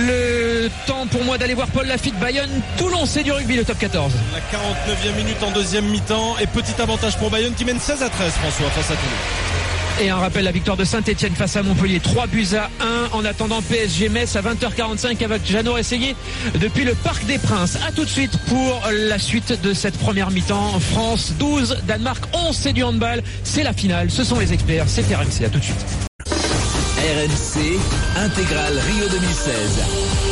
Le temps pour moi d'aller voir Paul Lafitte, Bayonne, Toulon, c'est du rugby, le top quatorze. La quarante-neuvième minute en deuxième mi-temps et petit avantage pour Bayonne qui mène seize à treize, François, face à Toulon. Et un rappel, la victoire de Saint-Etienne face à Montpellier, trois buts à un. En attendant P S G Metz à vingt heures quarante-cinq avec Jeannot Rességuier depuis le Parc des Princes. A tout de suite pour la suite de cette première mi-temps. France douze, Danemark onze, c'est du handball. C'est la finale, ce sont les experts, c'est R M C, à tout de suite. R M C, intégrale Rio deux mille seize.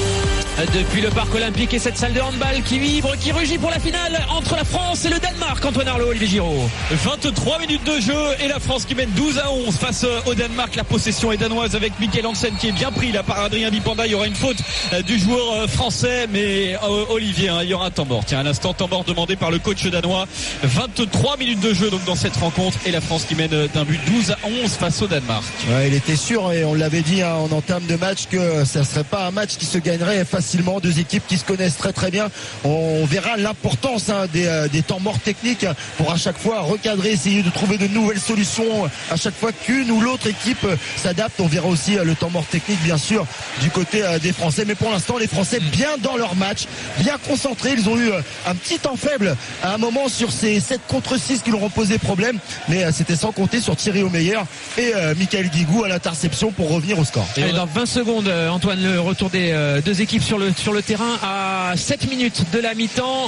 Depuis le parc olympique et cette salle de handball qui vibre, qui rugit pour la finale entre la France et le Danemark. Antoine Arlot, Olivier Giraud. vingt-trois minutes de jeu et la France qui mène douze à onze face au Danemark. La possession est danoise avec Michael Hansen qui est bien pris là par Adrien Dipanda. Il y aura une faute du joueur français, mais euh, Olivier, hein, il y aura un temps mort. Tiens, un instant, temps mort demandé par le coach danois. vingt-trois minutes de jeu donc dans cette rencontre et la France qui mène d'un but douze à onze face au Danemark. Ouais, il était sûr et on l'avait dit hein, en entame de match que ça ne serait pas un match qui se gagnerait facilement facilement, deux équipes qui se connaissent très très bien. On verra l'importance hein, des, euh, des temps morts techniques pour à chaque fois recadrer, essayer de trouver de nouvelles solutions à chaque fois qu'une ou l'autre équipe s'adapte. On verra aussi euh, le temps mort technique bien sûr du côté euh, des Français, mais pour l'instant les Français bien dans leur match, bien concentrés. Ils ont eu euh, un petit temps faible à un moment sur ces sept contre six qui leur ont posé problème, mais euh, c'était sans compter sur Thierry Omeyer et euh, Michael Guigou à l'interception pour revenir au score. Et dans vingt secondes, Antoine, le retour des euh, deux équipes sur le, sur le terrain à sept minutes de la mi-temps.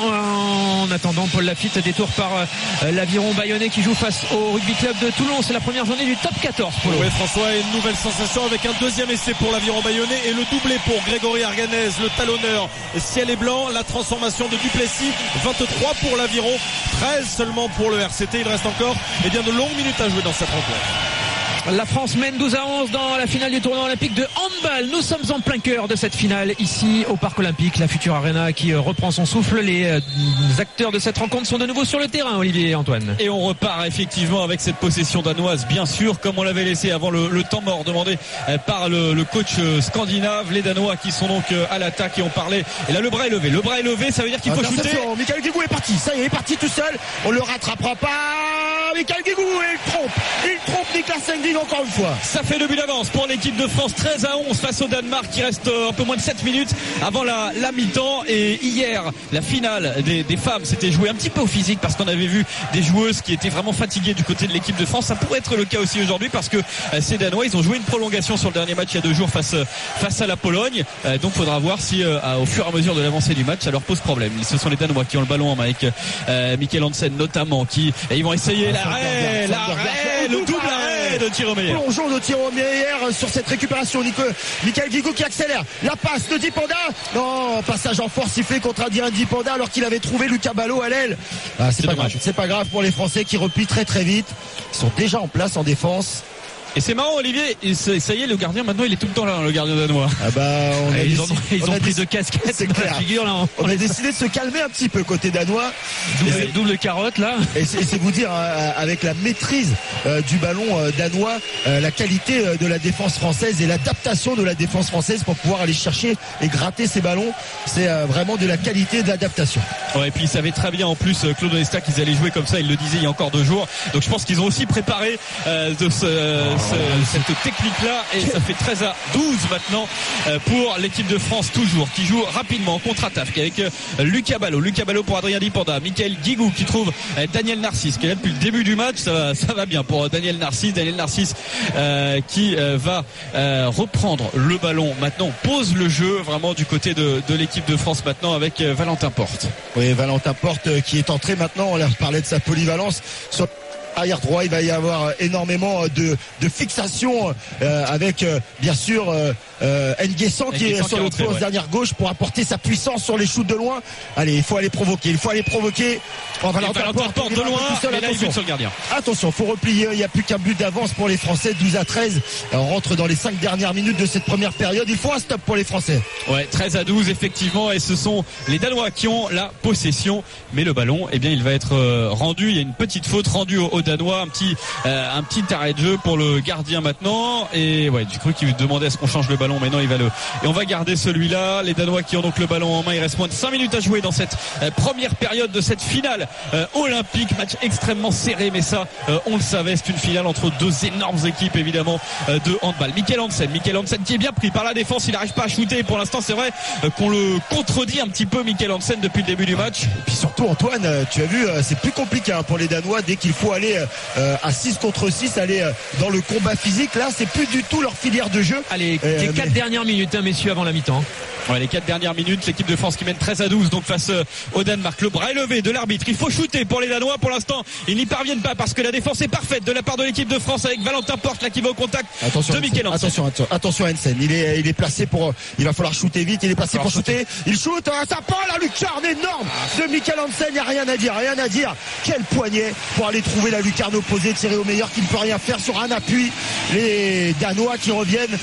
En attendant, Paul Lafitte, détour par euh, l'Aviron Bayonnais qui joue face au Rugby Club de Toulon. C'est la première journée du top quatorze. Polo. Oui, François, une nouvelle sensation avec un deuxième essai pour l'Aviron Bayonnais et le doublé pour Grégory Arganez, le talonneur ciel et blanc. La transformation de Duplessis, vingt-trois pour l'Aviron, treize seulement pour le R C T. Il reste encore eh bien, de longues minutes à jouer dans cette rencontre. La France mène douze à onze dans la finale du tournoi olympique de handball. Nous sommes en plein cœur de cette finale ici au Parc Olympique, la Future Arena qui reprend son souffle. Les acteurs de cette rencontre sont de nouveau sur le terrain, Olivier et Antoine. Et on repart effectivement avec cette possession danoise, bien sûr, comme on l'avait laissé avant le, le temps mort demandé par le, le coach scandinave. Les Danois qui sont donc à l'attaque et on parlait. Et là, le bras est levé. Le bras est levé, ça veut dire qu'il faut shooter. Michael Guigou est parti. Ça y est, il est parti tout seul. On le rattrapera pas. Michael Guigou, il trompe. Il trompe Niklas Sendin encore une fois. Ça fait deux buts d'avance pour l'équipe de France, treize à onze face au Danemark qui reste un peu moins de sept minutes avant la, la mi-temps. Et hier, la finale des, des femmes s'était jouée un petit peu au physique parce qu'on avait vu des joueuses qui étaient vraiment fatiguées du côté de l'équipe de France. Ça pourrait être le cas aussi aujourd'hui parce que euh, ces Danois, ils ont joué une prolongation sur le dernier match il y a deux jours face, face à la Pologne. Euh, donc faudra voir si euh, au fur et à mesure de l'avancée du match, ça leur pose problème. Ce sont les Danois qui ont le ballon en main avec euh, Mikkel Hansen notamment qui et ils vont essayer l'arrêt, l'arrêt, le double arrêt de Thierry Omeyer. Plongeon de Thierry Omeyer sur cette récupération. Nico, Michael Guigou qui accélère. La passe de Dipanda. Non, passage en force sifflé contre Adrien Dipanda alors qu'il avait trouvé Lucas Ballot à l'aile. Ah, c'est pas grave. C'est pas grave pour les Français qui replient très très vite. Ils sont déjà en place en défense. Et c'est marrant, Olivier, ça y est, le gardien maintenant il est tout le temps là, le gardien danois. Ah bah, on a ils décidé, ont, ils on ont a pris décidé, deux casquettes, c'est clair. Figure, là, on, on a décidé de se calmer un petit peu côté danois. Double, double carotte là. Et c'est, c'est vous dire, hein, avec la maîtrise euh, du ballon euh, danois, euh, la qualité euh, de la défense française et l'adaptation de la défense française pour pouvoir aller chercher et gratter ces ballons, c'est euh, vraiment de la qualité d'adaptation. Ouais, et puis ils savaient très bien en plus, Claude Onesta, qu'ils allaient jouer comme ça, il le disait il y a encore deux jours. Donc je pense qu'ils ont aussi préparé euh, de ce, euh, ce, cette technique-là. Et ça fait treize à douze maintenant euh, pour l'équipe de France toujours, qui joue rapidement en contre-attaque avec euh, Lucas Ballot. Lucas Ballot pour Adrien Dipanda. Michael Guigou qui trouve euh, Daniel Narcisse qui est là depuis le début du match. Ça va, ça va bien pour euh, Daniel Narcisse. Daniel Narcisse euh, qui euh, va euh, reprendre le ballon. Maintenant on pose le jeu vraiment du côté de, de l'équipe de France maintenant avec euh, Valentin Porte. Oui, Valentin Porte euh, qui est entré maintenant. On leur parlait de sa polyvalence sur arrière droit. Il va y avoir énormément de, de fixation euh, avec euh, bien sûr euh, euh, Nguessan qui est sur le poste ouais. dernière gauche pour apporter sa puissance sur les shoots de loin. Allez, il faut aller provoquer, il faut aller provoquer. Oh, Valentin Porte, Porte de loin, seul, et là, il sur le gardien. Attention, faut replier, il n'y a plus qu'un but d'avance pour les Français, douze à treize. On rentre dans les cinq dernières minutes de cette première période. Il faut un stop pour les Français. Ouais, treize à douze effectivement, et ce sont les Danois qui ont la possession, mais le ballon, eh bien, il va être rendu. Il y a une petite faute rendue aux Danois, un petit, euh, un petit arrêt de jeu pour le gardien maintenant. Et ouais, j'ai cru qu'il demandait à ce qu'on change le ballon, mais non, il va le. Et on va garder celui-là. Les Danois qui ont donc le ballon en main. Il reste moins de cinq minutes à jouer dans cette euh, première période de cette finale euh, olympique. Match extrêmement serré, mais ça, euh, on le savait. C'est une finale entre deux énormes équipes, évidemment, euh, de handball. Mikkel Hansen, Mikkel Hansen qui est bien pris par la défense. Il n'arrive pas à shooter. Pour l'instant, c'est vrai euh, qu'on le contredit un petit peu, Mikkel Hansen, depuis le début du match. Et puis surtout, Antoine, tu as vu, c'est plus compliqué hein, pour les Danois dès qu'il faut aller euh, à six contre six, aller euh, dans le combat physique. Là, c'est plus du tout leur filière de jeu. Allez, euh, les quatre mais... dernières minutes, hein, messieurs, avant la mi-temps. Ouais, les quatre dernières minutes, l'équipe de France qui mène treize à douze, donc face euh, au Danemark. Le bras est levé de l'arbitre. Il faut shooter pour les Danois. Pour l'instant, ils n'y parviennent pas parce que la défense est parfaite de la part de l'équipe de France avec Valentin Porte là qui va au contact attention, de Mikkel Hansen. Attention, attention, attention Hansen. Il est, il est placé pour, il va falloir shooter vite. Il est placé pour shooter. shooter. Il shoot. Ah, ça prend la lucarne énorme de Mikkel Hansen. Il n'y a rien à dire, rien à dire. Quel poignet pour aller trouver la lucarne opposée. Thierry Omeyer qui ne peut rien faire sur un appui. Les Danois qui reviennent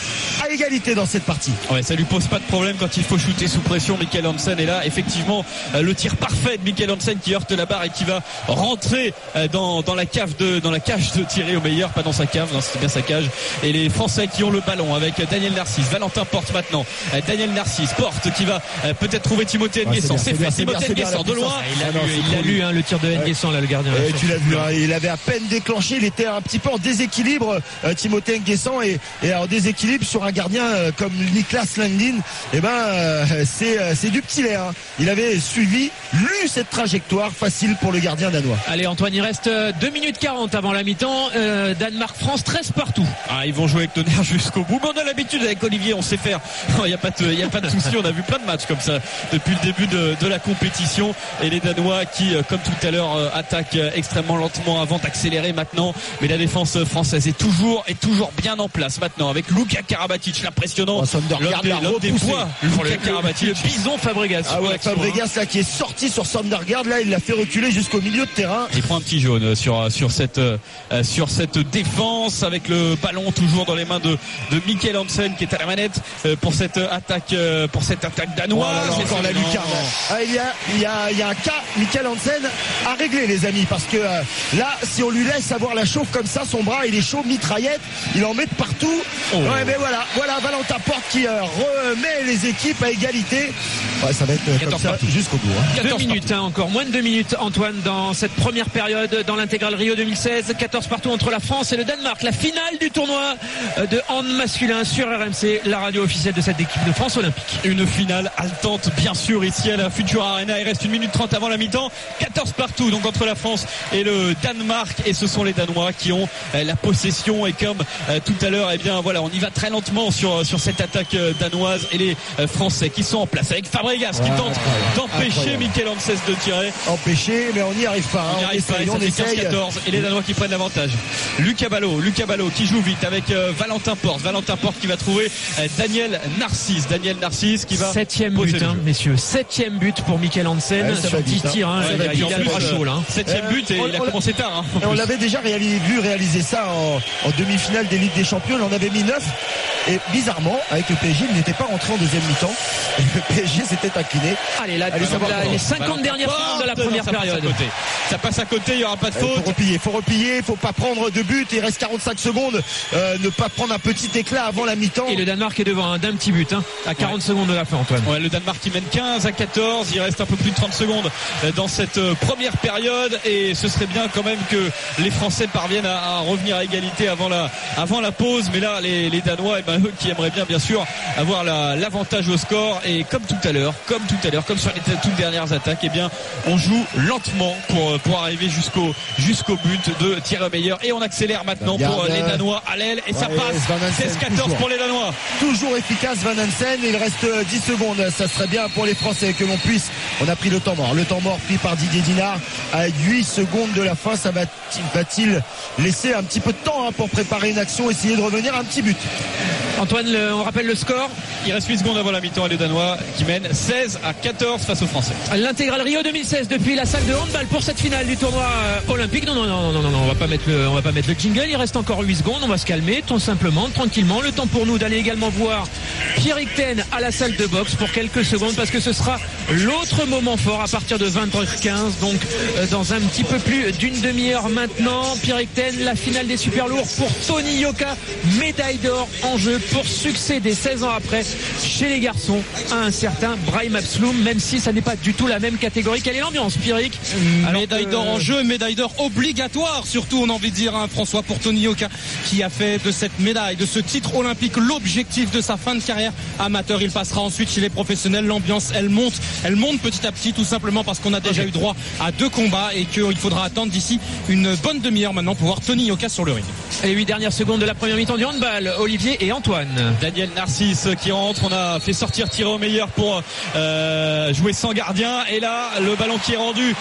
à égalité dans cette partie. Ouais, ça lui pose pas de problème quand il faut shooter sous pression. Mikkel Hansen est là, effectivement, euh, le tir parfait de Mikkel Hansen qui heurte la barre et qui va rentrer euh, dans, dans la cave de dans la cage de Thierry Omeyer, pas dans sa cave, non, c'était bien sa cage. Et les Français qui ont le ballon avec Daniel Narcisse, Valentin Porte maintenant, euh, Daniel Narcisse, Porte qui va euh, peut-être trouver Timothée Nguessan. Ouais, c'est, c'est fait, Timothée Nguessan de loin. Il a, lu, il a lu hein, le tir de Nguessan là, le gardien. Et tu l'as vu, hein, il avait à peine déclenché, il était un petit peu en déséquilibre, euh, Timothée Nguessan, et, et en déséquilibre sur un gardien euh, comme Niklas Landin. Et ben euh, c'est euh, c'est du petit lait. Hein. Il avait suivi, lu cette trajectoire facile pour le gardien danois. Allez Antoine, il reste deux minutes quarante avant la mi-temps. Euh, Danemark-France, treize partout. Ah, ils vont jouer avec tonnerre jusqu'au bout. Mais on a l'habitude avec Olivier, on sait faire. Il n'y a pas de, il y a pas de souci. On a vu plein de matchs comme ça depuis le début de, de la compétition. Et les Danois qui, comme tout à l'heure, attaquent extrêmement lentement avant d'accélérer maintenant. Mais la défense française est toujours, est toujours bien en place maintenant avec Luka Karabatic, l'impressionnant. Oh, l'homme des, l'homme des poids. Luka Karabatic, le bison Fabregas. Ah ouais, Fabregas là qui est sorti sur Sondergaard, là il l'a fait reculer jusqu'au milieu de terrain. Il prend un petit jaune sur sur cette euh, sur cette défense avec le ballon toujours dans les mains de de Mikkel Hansen qui est à la manette euh, pour cette attaque euh, pour cette attaque danoise. Oh là là, encore la lucarne. Ah, il y a il y a il y a un cas Mikkel Hansen à régler les amis parce que euh, là si on lui laisse avoir la chauffe comme ça, son bras il est chaud, mitraillette, il en met de partout. Oh. Ouais mais voilà, voilà Valentin Porte qui euh, remet les équipes à égalité. Ouais, ça va être euh, comme ça partout. Jusqu'au bout. Hein. Deux minutes hein, encore, moins de deux minutes Antoine dans cette première période dans l'intégral Rio deux mille seize. quatorze partout entre la France et le Danemark. La finale du tournoi de hand masculin sur R M C, la radio officielle de cette équipe de France olympique. Une finale haletante bien sûr ici à la Futura Arena. Il reste une minute trente avant la mi-temps. quatorze partout donc entre la France et le Danemark. Et ce sont les Danois qui ont la possession. Et comme euh, tout à l'heure, eh bien voilà, on y va très lentement sur, sur cette attaque danoise. Et les euh, Français qui sont en place avec Fabregas qui ouais, tente d'empêcher Mikkel Hansen de tirer. Empêcher, mais on n'y arrive pas. Hein. On n'y arrive pas, on essaye, quinze quatorze et les Danois qui prennent l'avantage. Lucas Ballot, Lucas Ballot qui joue vite avec euh, Valentin Porte. Valentin Porte qui va trouver euh, Daniel Narcisse. Daniel Narcisse qui va septième but, hein, messieurs. Septième but pour Mikkel Hansen. Ouais, sur petit tir, hein, ouais, il, il a le bras chaud là. Hein. Septième euh, but et on, il a on, commencé tard. Hein, on l'avait déjà réalisé, vu réaliser ça en, en demi-finale des Ligues des Champions. Il en avait mis neuf. Et bizarrement, avec le P S G, il n'était pas rentré en deuxième mi-temps. Et le P S G s'était incliné. Allez, là, Allez, là les cinquante dernières secondes de la première ça période. Passe ça passe à côté, il n'y aura pas de faute. Il faut replier, il faut replier, il faut pas prendre de but. Il reste quarante-cinq secondes. Euh, ne pas prendre un petit éclat avant la mi-temps. Et le Danemark est devant hein, d'un petit but, hein, à quarante ouais. secondes de la fin, Antoine. Ouais, le Danemark qui mène quinze à quatorze. Il reste un peu plus de trente secondes dans cette première période. Et ce serait bien quand même que les Français parviennent à, à revenir à égalité avant la, avant la pause. Mais là, les, les Danois, eh ben, eux qui aimeraient bien, bien sûr, avoir la, l'avantage au score. Et comme tout à l'heure, comme tout à l'heure, comme sur les toutes dernières attaques, eh bien, on joue lentement pour, pour arriver jusqu'au, jusqu'au but de Thierry Omeyer. Et on accélère maintenant pour les Danois à l'aile. Et ouais, ça passe. seize quatorze pour les Danois. Toujours efficace Van Hansen. Il reste dix secondes. Ça serait bien pour les Français que l'on puisse. On a pris le temps mort. Le temps mort pris par Didier Dinard. À huit secondes de la fin, ça va-t-il, va-t-il laisser un petit peu de temps hein, pour préparer une action, essayer de revenir à un petit but. Antoine, le, on rappelle le score. Il reste huit secondes avant la mi-temps et les Danois qui mènent seize à quatorze face aux Français. L'intégral Rio deux mille seize depuis la salle de handball pour cette finale du tournoi euh, olympique. Non, non, non, non, non, non, on va pas mettre le, on va pas mettre le jingle. Il reste encore huit secondes. On va se calmer, tout simplement, tranquillement. Le temps pour nous d'aller également voir Pierrick Ten à la salle de boxe pour quelques secondes parce que ce sera l'autre moment fort à partir de vingt heures quinze. Donc, euh, dans un petit peu plus d'une demi-heure maintenant, Pierrick Ten, la finale des super lourds pour Tony Yoka, médaille d'or en jeu pour succéder seize ans après chez les garçons à un certain Brahim Absloum, même si ça n'est pas du tout la même catégorie. Quelle est l'ambiance, Pierrick? Médaille d'or en jeu, médaille d'or obligatoire, surtout on a envie de dire, hein, François, pour Tony Yoka, qui a fait de cette médaille, de ce titre olympique, l'objectif de sa fin de carrière amateur. Il passera ensuite chez les professionnels. L'ambiance, elle monte, elle monte petit à petit, tout simplement parce qu'on a déjà okay. eu droit à deux combats et qu'il faudra attendre d'ici une bonne demi-heure maintenant pour voir Tony Yoka sur le ring. Et huit dernières secondes de la première mi-temps du handball. Olivier et Antoine. Daniel Narcisse qui rentre. On a fait sortir Thierry Omeyer pour euh, jouer sans gardien. Et là, le ballon qui est rendu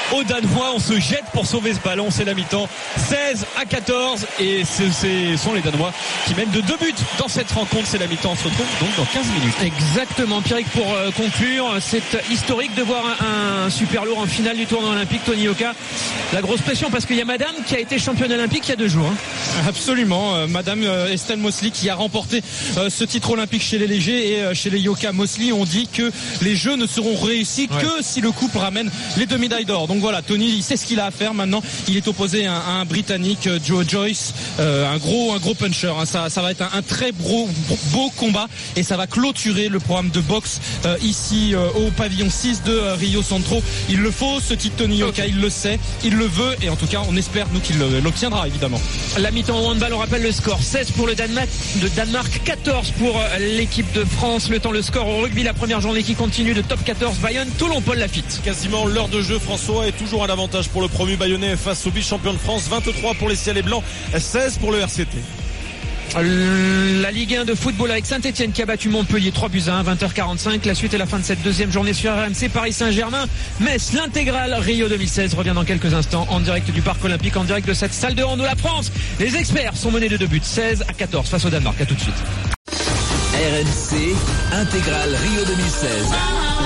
aux Danois. On se jette pour sauver ce ballon. C'est la mi-temps. seize à quatorze. Et ce sont les Danois qui mènent de deux buts dans cette rencontre. C'est la mi-temps. On se retrouve donc dans quinze minutes. Exactement. Pierrick, pour euh, conclure, c'est historique de voir un, un super lourd en finale du tournoi olympique. Tony Yoka, la grosse pression parce qu'il y a Madame qui a été championne olympique il y a deux jours. Hein. Absolument. Euh, Madame euh, Estelle Mosley qui a remporté euh, ce titre olympique chez les légers et euh, chez les Yoka Mosley. On dit que les Jeux ne seront réussis ouais. que si le couple ramène les deux médailles d'or. Donc voilà, Tony, il sait ce qu'il a à faire maintenant. Il est opposé à un, à un Britannique, Joe Joyce, euh, un gros, un gros puncher. Hein. Ça, ça va être un, un très beau, beau combat et ça va clôturer le programme de boxe euh, ici euh, au pavillon six de euh, Rio Centro. Il le faut, ce titre Tony Yoka, okay. il le sait, il le veut et en tout cas on espère nous qu'il l'obtiendra évidemment. La mi-temps au handball, on rappelle le score seize pour le Danemark, de Danemark quatorze pour l'équipe de France. Le temps, le score au rugby, la première journée qui continue de top quatorze, Bayonne, Toulon, Paul Lafitte. Quasiment l'heure de jeu, François, est toujours un avantage pour le promu Bayonnais face au vice-champion de France. vingt-trois pour les Ciels et Blancs, seize pour le R C T. La Ligue un de football avec Saint-Etienne qui a battu Montpellier trois buts à un, vingt heures quarante-cinq. La suite et la fin de cette deuxième journée sur R M C. Paris Saint-Germain, Metz, l'intégrale Rio deux mille seize revient dans quelques instants en direct du Parc Olympique, en direct de cette salle de hand où la France, les experts sont menés de deux buts, seize à quatorze face au Danemark. À tout de suite. R M C, intégrale Rio deux mille seize.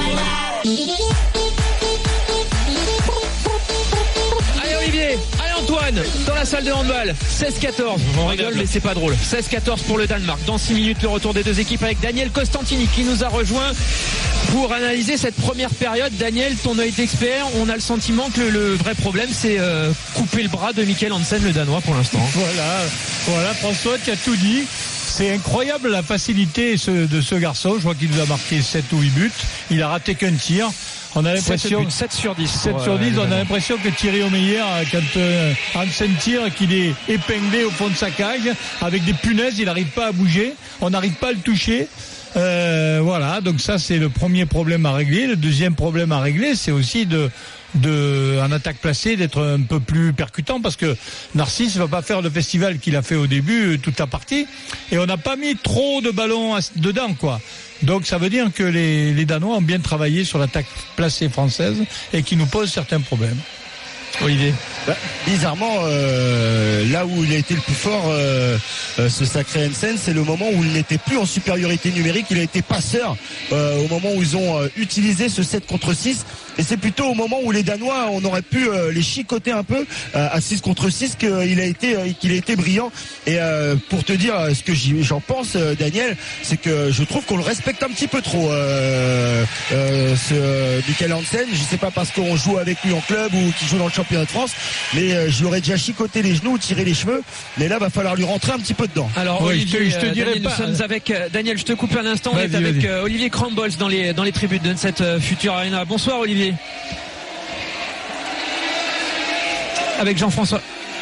Allez Olivier, allez Antoine, dans la salle de handball, seize quatorze. On rigole mais c'est pas drôle. seize quatorze pour le Danemark. Dans six minutes, le retour des deux équipes avec Daniel Costantini qui nous a rejoint pour analyser cette première période. Daniel, ton œil d'expert, on a le sentiment que le, le vrai problème c'est euh, couper le bras de Mikkel Hansen, le Danois pour l'instant. Voilà, voilà François, tu as tout dit. C'est incroyable la facilité de ce garçon. Je crois qu'il nous a marqué sept ou huit buts. Il a raté qu'un tir. On a l'impression sept sur dix. sept sur dix, on a l'impression que Thierry Omeyer, quand euh, Hansen tire, qu'il est épinglé au fond de sa cage avec des punaises, il n'arrive pas à bouger. On n'arrive pas à le toucher. Euh, voilà, donc ça c'est le premier problème à régler. Le deuxième problème à régler, c'est aussi de de en attaque placée d'être un peu plus percutant, parce que Narcisse va pas faire le festival qu'il a fait au début toute la partie, et on n'a pas mis trop de ballons dedans quoi. Donc ça veut dire que les, les Danois ont bien travaillé sur l'attaque placée française et qui nous pose certains problèmes. Olivier. Bah, bizarrement, euh, là où il a été le plus fort, euh, euh, ce sacré Hansen, c'est le moment où il n'était plus en supériorité numérique. Il a été passeur euh, au moment où ils ont euh, utilisé ce sept contre six. Et c'est plutôt au moment où les Danois, on aurait pu euh, les chicoter un peu euh, à six contre six qu'il a été euh, qu'il a été brillant. Et euh, pour te dire ce que j'en pense, euh, Daniel, c'est que je trouve qu'on le respecte un petit peu trop, euh, euh, ce euh, Mikkel Hansen. Je sais pas parce qu'on joue avec lui en club ou qu'il joue dans le championnat de France, mais euh, je lui aurais déjà chicoté les genoux, tiré les cheveux. Mais là, va falloir lui rentrer un petit peu dedans. Alors oui, Olivier, je te, je te dirais Daniel, pas. Nous sommes avec Daniel. Je te coupe un instant. On est avec euh, Olivier Krambols dans les dans les tribunes de cette euh, future arena. Bonsoir Olivier. Avec Jean-François.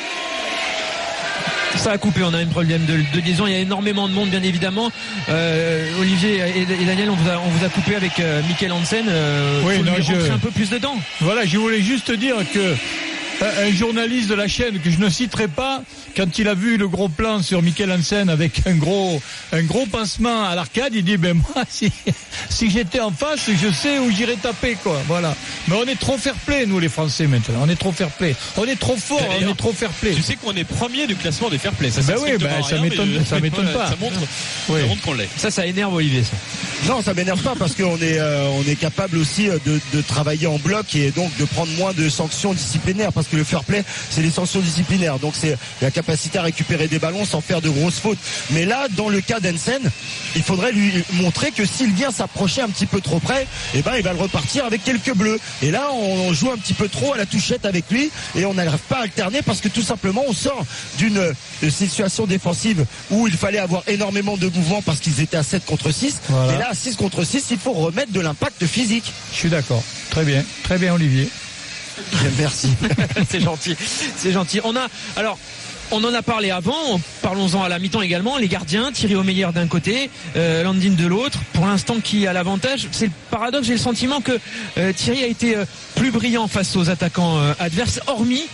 Ça a coupé, on a un problème de, de liaison. Il y a énormément de monde, bien évidemment. Euh, Olivier et, et Daniel, on vous a, on vous a coupé avec euh, Mikkel Hansen. Euh, oui, faut non, lui je... rentrer un peu plus dedans. Voilà, je voulais juste dire que un journaliste de la chaîne que je ne citerai pas, quand il a vu le gros plan sur Mikkel Hansen avec un gros un gros pansement à l'arcade, il dit ben moi si si j'étais en face, je sais où j'irais taper quoi. Voilà. Mais on est trop fair-play nous les Français maintenant. On est trop fair-play. On est trop fort, on est trop fair-play. Tu sais qu'on est premier du classement des fair-play. Ça, ben oui, ben ça m'étonne, ça m'étonne pas. Ça montre, oui. ça montre qu'on l'est. Ça, ça énerve Olivier. Ça. Non, ça m'énerve pas parce qu'on est euh, on est capable aussi de, de travailler en bloc et donc de prendre moins de sanctions disciplinaires, parce que le fair play c'est les sanctions disciplinaires, donc c'est la capacité à récupérer des ballons sans faire de grosses fautes. Mais là, dans le cas d'Hansen, il faudrait lui montrer que s'il vient s'approcher un petit peu trop près, eh ben il va le repartir avec quelques bleus. Et là, on joue un petit peu trop à la touchette avec lui et on n'arrive pas à alterner parce que tout simplement on sort d'une situation défensive où il fallait avoir énormément de mouvements parce qu'ils étaient à sept contre six. Voilà. Et là, à six contre six, il faut remettre de l'impact physique. Je suis d'accord. Très bien. Très bien, Olivier. Merci. C'est gentil. C'est gentil. On a, alors, on en a parlé avant, parlons-en à la mi-temps également. Les gardiens, Thierry Omeyer d'un côté, euh, Landin de l'autre. Pour l'instant, qui a l'avantage? C'est le paradoxe, j'ai le sentiment que euh, Thierry a été euh, plus brillant face aux attaquants euh, adverses, hormis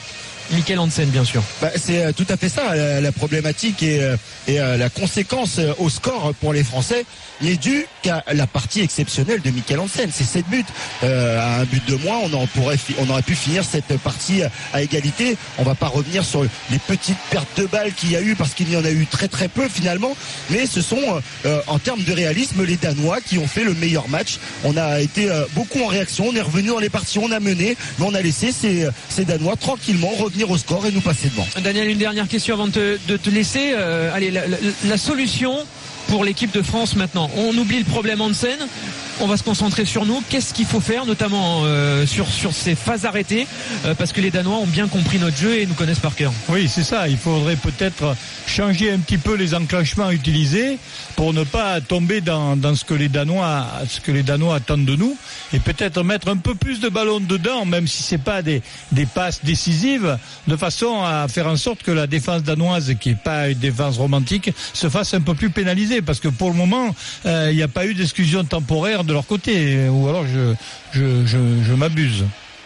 Michael Hansen, bien sûr. Bah, c'est euh, tout à fait ça, la, la problématique et, euh, et euh, la conséquence euh, au score pour les Français n'est due qu'à la partie exceptionnelle de Michael Hansen. C'est sept buts. Euh, à un but de moins, on, en pourrait fi- on aurait pu finir cette partie à égalité. On va pas revenir sur les petites pertes de balles qu'il y a eu, parce qu'il y en a eu très très peu finalement. Mais ce sont, euh, en termes de réalisme, les Danois qui ont fait le meilleur match. On a été euh, beaucoup en réaction, on est revenu dans les parties, on a mené, mais on a laissé ces, ces Danois tranquillement revenir au score et nous passer devant. Daniel, une dernière question avant de te, de te laisser. Euh, allez, la, la, la solution pour l'équipe de France maintenant. On oublie le problème Hansen. On va se concentrer sur nous. Qu'est-ce qu'il faut faire, notamment euh, sur, sur ces phases arrêtées, euh, parce que les Danois ont bien compris notre jeu et nous connaissent par cœur. Oui, c'est ça. Il faudrait peut-être changer un petit peu les enclenchements utilisés pour ne pas tomber dans, dans ce que les Danois, ce que les Danois attendent de nous, et peut-être mettre un peu plus de ballons dedans, même si c'est pas des, des passes décisives, de façon à faire en sorte que la défense danoise, qui est pas une défense romantique, se fasse un peu plus pénalisée, parce que pour le moment, euh, il n'y a pas eu d'exclusion temporaire de leur côté, ou alors je, je, je, je m'abuse.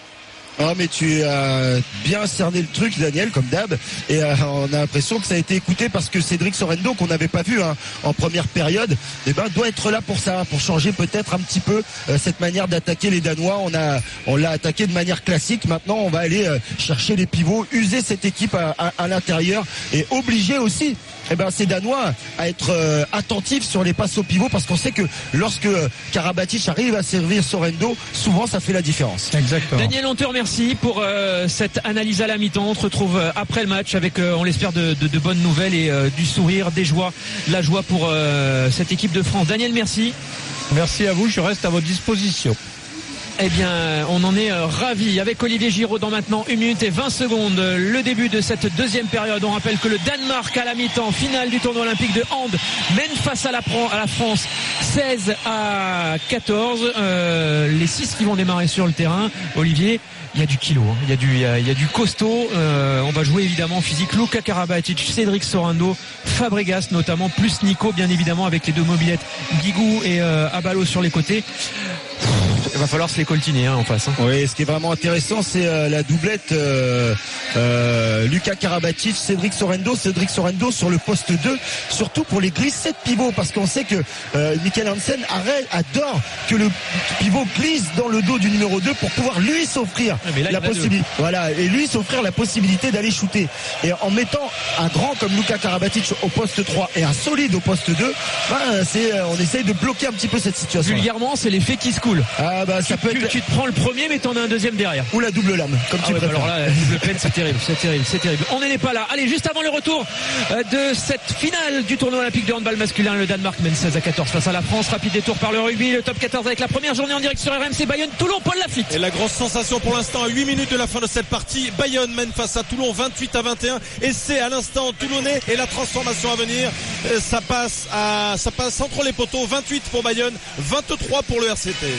Ah, mais tu as bien cerné le truc, Daniel, comme d'hab, et euh, on a l'impression que ça a été écouté, parce que Cédric Sorendo, qu'on n'avait pas vu hein, en première période, eh ben, doit être là pour ça, pour changer peut-être un petit peu euh, cette manière d'attaquer les Danois. On a, on l'a attaqué de manière classique. Maintenant, on va aller euh, chercher les pivots, user cette équipe à, à, à l'intérieur, et obliger aussi eh ben, ces Danois à être euh, attentifs sur les passes au pivot, parce qu'on sait que lorsque Karabatic arrive à servir Sorendo, souvent ça fait la différence. Exactement. Daniel, on te remercie pour euh, cette analyse à la mi-temps. On te retrouve euh, après le match avec, euh, on l'espère, de, de, de bonnes nouvelles et euh, du sourire, des joies, la joie pour euh, cette équipe de France. Daniel, merci. Merci à vous, je reste à votre disposition. Eh bien, on en est ravis. Avec Olivier Giraud dans maintenant une minute et vingt secondes, le début de cette deuxième période. On rappelle que le Danemark à la mi-temps, finale du tournoi olympique de hand, mène face à la, à la France seize à quatorze. Euh, les six qui vont démarrer sur le terrain, Olivier, il y a du kilo, hein. il, y a du, il, y a, il y a du costaud. Euh, on va jouer évidemment physique. Luka Karabatic, Cédric Sorendo, Fabregas notamment, plus Nico bien évidemment, avec les deux mobilettes Guigou et euh, Abalo sur les côtés. Il va falloir se les coltiner hein, en face. Hein. Oui, ce qui est vraiment intéressant, c'est euh, la doublette euh, euh, Luka Karabatic, Cédric Sorendo. Cédric Sorendo sur le poste deux, surtout pour les glissés de pivot, parce qu'on sait que euh, Michael Hansen arrête, adore que le pivot glisse dans le dos du numéro deux pour pouvoir lui s'offrir là, la possibilité. Voilà, et lui s'offrir la possibilité d'aller shooter. Et en mettant un grand comme Luka Karabatic au poste trois et un solide au poste deux, ben, c'est, on essaye de bloquer un petit peu cette situation. Vulgairement, c'est l'effet qui se coule. Ah bah ça tu, peut tu, être... tu te prends le premier, mais t'en as un deuxième derrière. Ou la double lame, comme ah tu ouais, préfères. Alors là, la double peine, c'est terrible, c'est terrible, c'est terrible. On n'est pas là. Allez, juste avant le retour de cette finale du tournoi olympique de handball masculin, le Danemark mène seize à quatorze face à la France. Rapide détour par le rugby, le top quatorze avec la première journée en direct sur R M C Bayonne, Toulon, Paul Lafitte. Et la grosse sensation pour l'instant à huit minutes de la fin de cette partie, Bayonne mène face à Toulon vingt-huit à vingt et un, et c'est à l'instant toulonnais et la transformation à venir. Ça passe à, ça passe entre les poteaux, vingt-huit pour Bayonne, vingt-trois pour le R C T.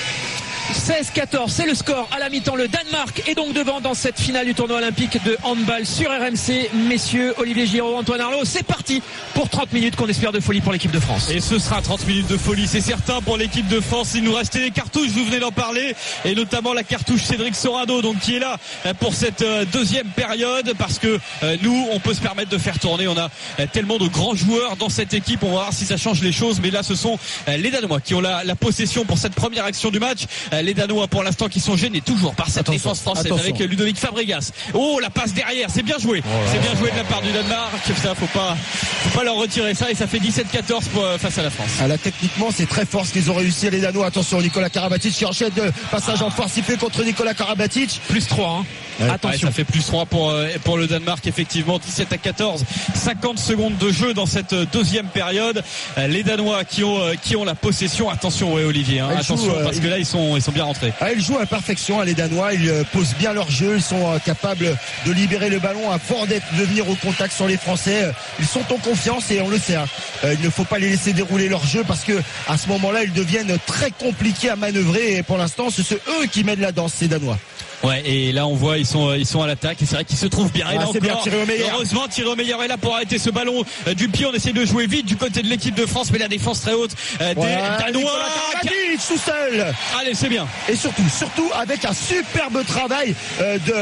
seize quatorze, c'est le score à la mi-temps. Le Danemark est donc devant dans cette finale du tournoi olympique de handball sur R M C. Messieurs, Olivier Giraud, Antoine Arlot, c'est parti pour trente minutes qu'on espère de folie pour l'équipe de France. Et ce sera trente minutes de folie, c'est certain pour l'équipe de France. Il nous restait des cartouches, vous venez d'en parler, et notamment la cartouche Cédric Sorendo, donc qui est là pour cette deuxième période, parce que nous, on peut se permettre de faire tourner. On a tellement de grands joueurs dans cette équipe. On va voir si ça change les choses, mais là, ce sont les Danois qui ont la, la possession pour cette première action du match. Les Danois pour l'instant qui sont gênés toujours par cette attention, défense française attention. Avec Ludovic Fabregas. Oh, la passe derrière, c'est bien joué. Oh c'est bien joué de la part du Danemark. Ça, faut pas, faut pas leur retirer ça, et ça fait dix-sept quatorze face à la France. Ah, là, techniquement, c'est très fort ce qu'ils ont réussi les Danois. Attention, Nicolas Karabatic qui enchaîne de passage ah. en force sifflé contre Nicolas Karabatic. Plus trois, hein. Ouais. Attention. Ouais, ça fait plus trois pour, pour le Danemark, effectivement. dix-sept à quatorze. cinquante secondes de jeu dans cette deuxième période. Les Danois qui ont, qui ont la possession. Attention, ouais, Olivier, hein. Attention, joue, euh, parce que là, ils sont, ils sont bien rentrés. Ah, ils jouent à perfection, hein, les Danois. Ils euh, posent bien leur jeu. Ils sont euh, capables de libérer le ballon avant d'être, de venir au contact sur les Français. Ils sont en confiance et on le sait. Hein. Euh, il ne faut pas les laisser dérouler leur jeu, parce que à ce moment-là, ils deviennent très compliqués à manœuvrer. Et pour l'instant, c'est eux qui mènent la danse, ces Danois. Ouais, et là on voit ils sont ils sont à l'attaque et c'est vrai qu'ils se trouvent bien. Et ah, là c'est bien, encore, Thierry Omeyer. heureusement Thierry Omeyer est là pour arrêter ce ballon euh, du pied. On essaie de jouer vite du côté de l'équipe de France, mais la défense très haute euh, voilà, des Danois. Karabatic tout seul. Allez, c'est bien. Et surtout, surtout avec un superbe travail euh, de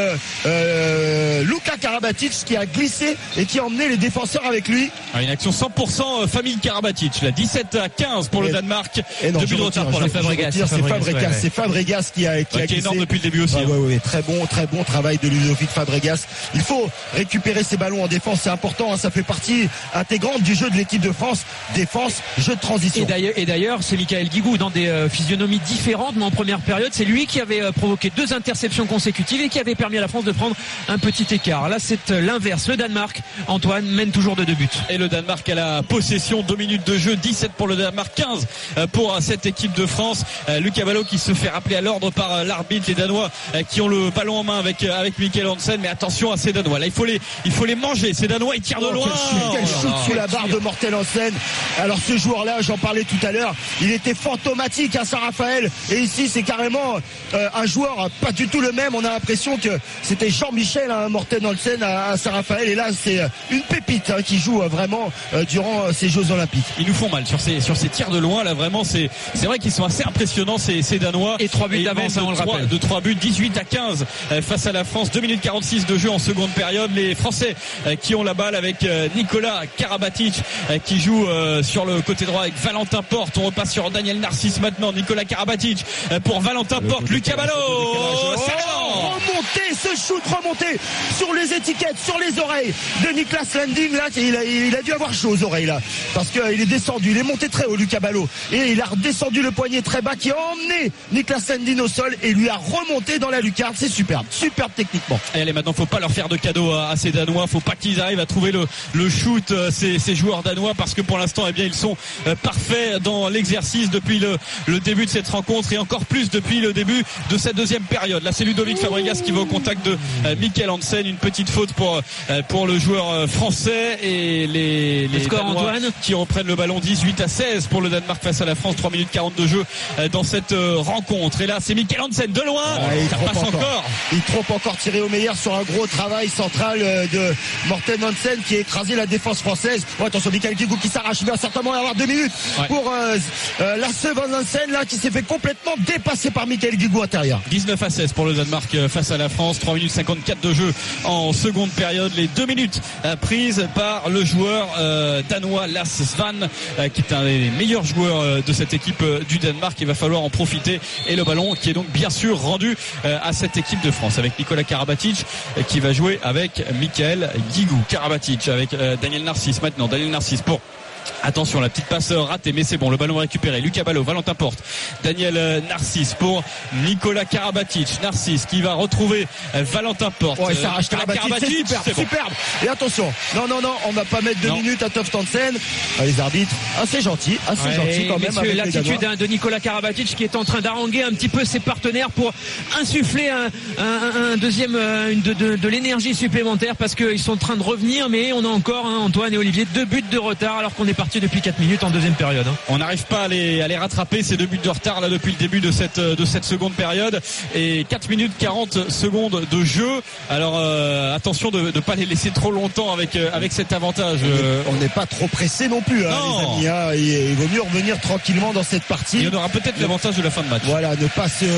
euh, Luka Karabatic qui a glissé et qui a emmené les défenseurs avec lui. Ah, une action cent pour cent famille Karabatic. Là, dix-sept à quinze pour et, le Danemark. Et non, deux buts de retard pour la Fabregas. C'est Fabregas, c'est Fabregas qui a qui, ouais, a qui est glissé. énorme depuis le début aussi. Ah, hein. ouais, ouais, très bon, très bon travail de Ludovic Fabregas. Il faut récupérer ces ballons en défense, c'est important. Hein, ça fait partie intégrante du jeu de l'équipe de France. Défense, jeu de transition. Et d'ailleurs, et d'ailleurs, c'est Michael Guigou dans des euh, physionomies différentes, mais en première période, c'est lui qui avait euh, provoqué deux interceptions consécutives et qui avait permis à la France de prendre un petit écart. Là, c'est euh, l'inverse. Le Danemark, Antoine, mène toujours de deux buts. Et le Danemark a la possession, deux minutes de jeu, dix-sept pour le Danemark, quinze pour cette équipe de France. Euh, Luc Cavallo qui se fait rappeler à l'ordre par euh, l'arbitre, les Danois euh, qui ont le ballon en main avec euh, avec Mikkel Hansen, mais attention à ces Danois. Là, il faut les il faut les manger. Ces Danois, ils tirent de loin. Oh, quel shoot, quel shoot oh, sous la barre tir. de Mortel Hansen. Alors ce joueur-là, j'en parlais tout à l'heure, il était fantomatique à Saint-Raphaël, et ici c'est carrément euh, un joueur pas du tout le même. On a l'impression que c'était Jean-Michel, hein, Morten Hansen à, à Saint-Raphaël, et là c'est une pépite hein, qui joue euh, vraiment euh, durant euh, ces Jeux Olympiques. Ils nous font mal sur ces sur ces tirs de loin. Là vraiment c'est c'est vrai qu'ils sont assez impressionnants ces, ces Danois. Et trois buts d'avance, hein, on le rappelle. De trois buts, dix-huit à quinze euh, face à la France. deux minutes quarante-six de jeu en seconde période. Les Français euh, qui ont la balle avec euh, Nicolas Karabatic euh, qui joue euh, sur le côté droit avec Valentin Porte. On repasse sur Daniel Narcisse maintenant. Nicolas Karabatic euh, pour Valentin Porte. Lucas Ballot. Oh, remonté, ce shoot remonté sur les étiquettes, sur les oreilles de Niklas Landing. Là, il a, il a dû avoir chaud aux oreilles là, parce qu'il est descendu, il est monté très haut, Lucas Ballot, et il a redescendu le poignet très bas qui a emmené Niklas Landing au sol et lui a remonté dans la lucarne. C'est superbe, superbe techniquement. Et allez, maintenant faut pas leur faire de cadeaux à, à ces Danois, faut pas qu'ils arrivent à trouver le, le shoot euh, ces, ces joueurs danois, parce que pour l'instant eh bien ils sont euh, parfaits dans l'exercice depuis le, le début de cette rencontre, et encore plus depuis le début de cette deuxième période. Là c'est Ludovic Fabregas qui va au contact de euh, Mikkel Hansen, une petite faute pour euh, pour le joueur euh, français, et les, les score, Danois Antoine, qui reprennent le ballon. Dix-huit à seize pour le Danemark face à la France. Trois minutes quarante de jeu euh, dans cette euh, rencontre, et là c'est Mikkel Hansen de loin. Ah, il ça passe encore. encore il trompe encore Thierry Omeyer sur un gros travail central euh, de Morten Hansen qui a écrasé la défense française. Oh, attention, Michael Guigou qui s'arrache, il va certainement y avoir deux minutes ouais. pour euh, euh, Lasse Van Hansen là qui s'est fait complètement dépasser par Michael Guigou intérieur. dix-neuf à seize pour le Danemark face à la France. Trois minutes cinquante-quatre de jeu en seconde période. Les deux minutes euh, prises par le joueur euh, danois Lasse Van euh, qui est un des meilleurs joueurs euh, de cette équipe euh, du Danemark. Il va falloir en profiter, et le ballon qui est donc bien sûr rendu euh, à cette équipe de France avec Nicolas Karabatic euh, qui va jouer avec Michael Guigou. Karabatic avec euh, Daniel Narcisse maintenant. Daniel Narcisse pour... Attention, la petite passe ratée, mais c'est bon, le ballon récupéré. Lucas Ballot, Valentin Porte, Daniel Narcisse pour Nicolas Karabatic. Narcisse qui va retrouver Valentin Porte. Ouais, ça arrache Karabatic, Karabatic, c'est superbe, c'est bon. Superbe. Et attention, non, non, non, on va pas mettre deux non. minutes à Toft Hansen. Ah, les arbitres, assez gentils, assez ouais, gentils quand même. Avec l'attitude de Nicolas Karabatic qui est en train d'haranguer un petit peu ses partenaires pour insuffler un, un, un deuxième, une, de, de, de l'énergie supplémentaire, parce qu'ils sont en train de revenir, mais on a encore, hein, Antoine et Olivier, deux buts de retard alors qu'on est parti depuis quatre minutes en deuxième période. Hein. On n'arrive pas à les, à les rattraper, ces deux buts de retard là depuis le début de cette, de cette seconde période, et quatre minutes quarante secondes de jeu. Alors euh, attention de ne pas les laisser trop longtemps avec, euh, avec cet avantage. Euh, on n'est pas trop pressé non plus, hein, les amis. Hein. Il, il vaut mieux revenir tranquillement dans cette partie. Et on aura peut-être le... l'avantage de la fin de match. Voilà, ne pas se,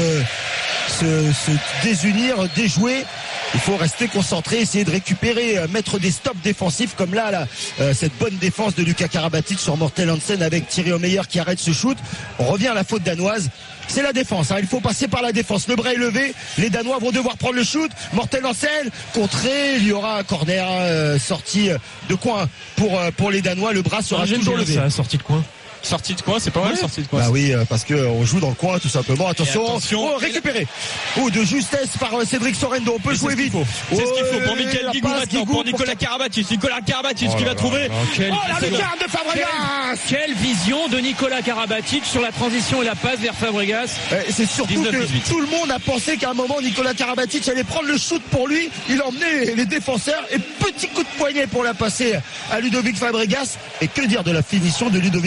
se, se désunir, déjouer. Il faut rester concentré, essayer de récupérer, mettre des stops défensifs comme là, là euh, cette bonne défense de Luka Karabatic sur Morten Hansen avec Thierry Omeyer qui arrête ce shoot. On revient à la faute danoise. C'est la défense, hein. Il faut passer par la défense. Le bras est levé, les Danois vont devoir prendre le shoot. Morten Hansen contré, il y aura un corner euh, sorti de coin pour euh, pour les Danois. Le bras sera ah, toujours levé. Ça, sortie de coin. Sortie de coin, c'est pas mal, ouais. sortie de coin. Bah oui, parce que on joue dans le coin tout simplement. Attention, attention. Oh, récupéré. Oh, de justesse par Cédric Sorendo. On peut jouer vite. C'est ce qu'il faut pour Michael Guigou maintenant, pour Nicolas Karabatic. Nicolas Karabatic oh qui va trouver. Là, quel... Oh la lucarne de Fabregas. Quelle, quelle vision de Nicolas Karabatic sur la transition et la passe vers Fabregas. Eh, c'est surtout dix-neuf, que dix-huit. Tout le monde a pensé qu'à un moment Nicolas Karabatic allait prendre le shoot pour lui. Il a emmené les, les défenseurs, et petit coup de poignet pour la passer à Ludovic Fabregas. Et que dire de la finition de Ludovic Fabregas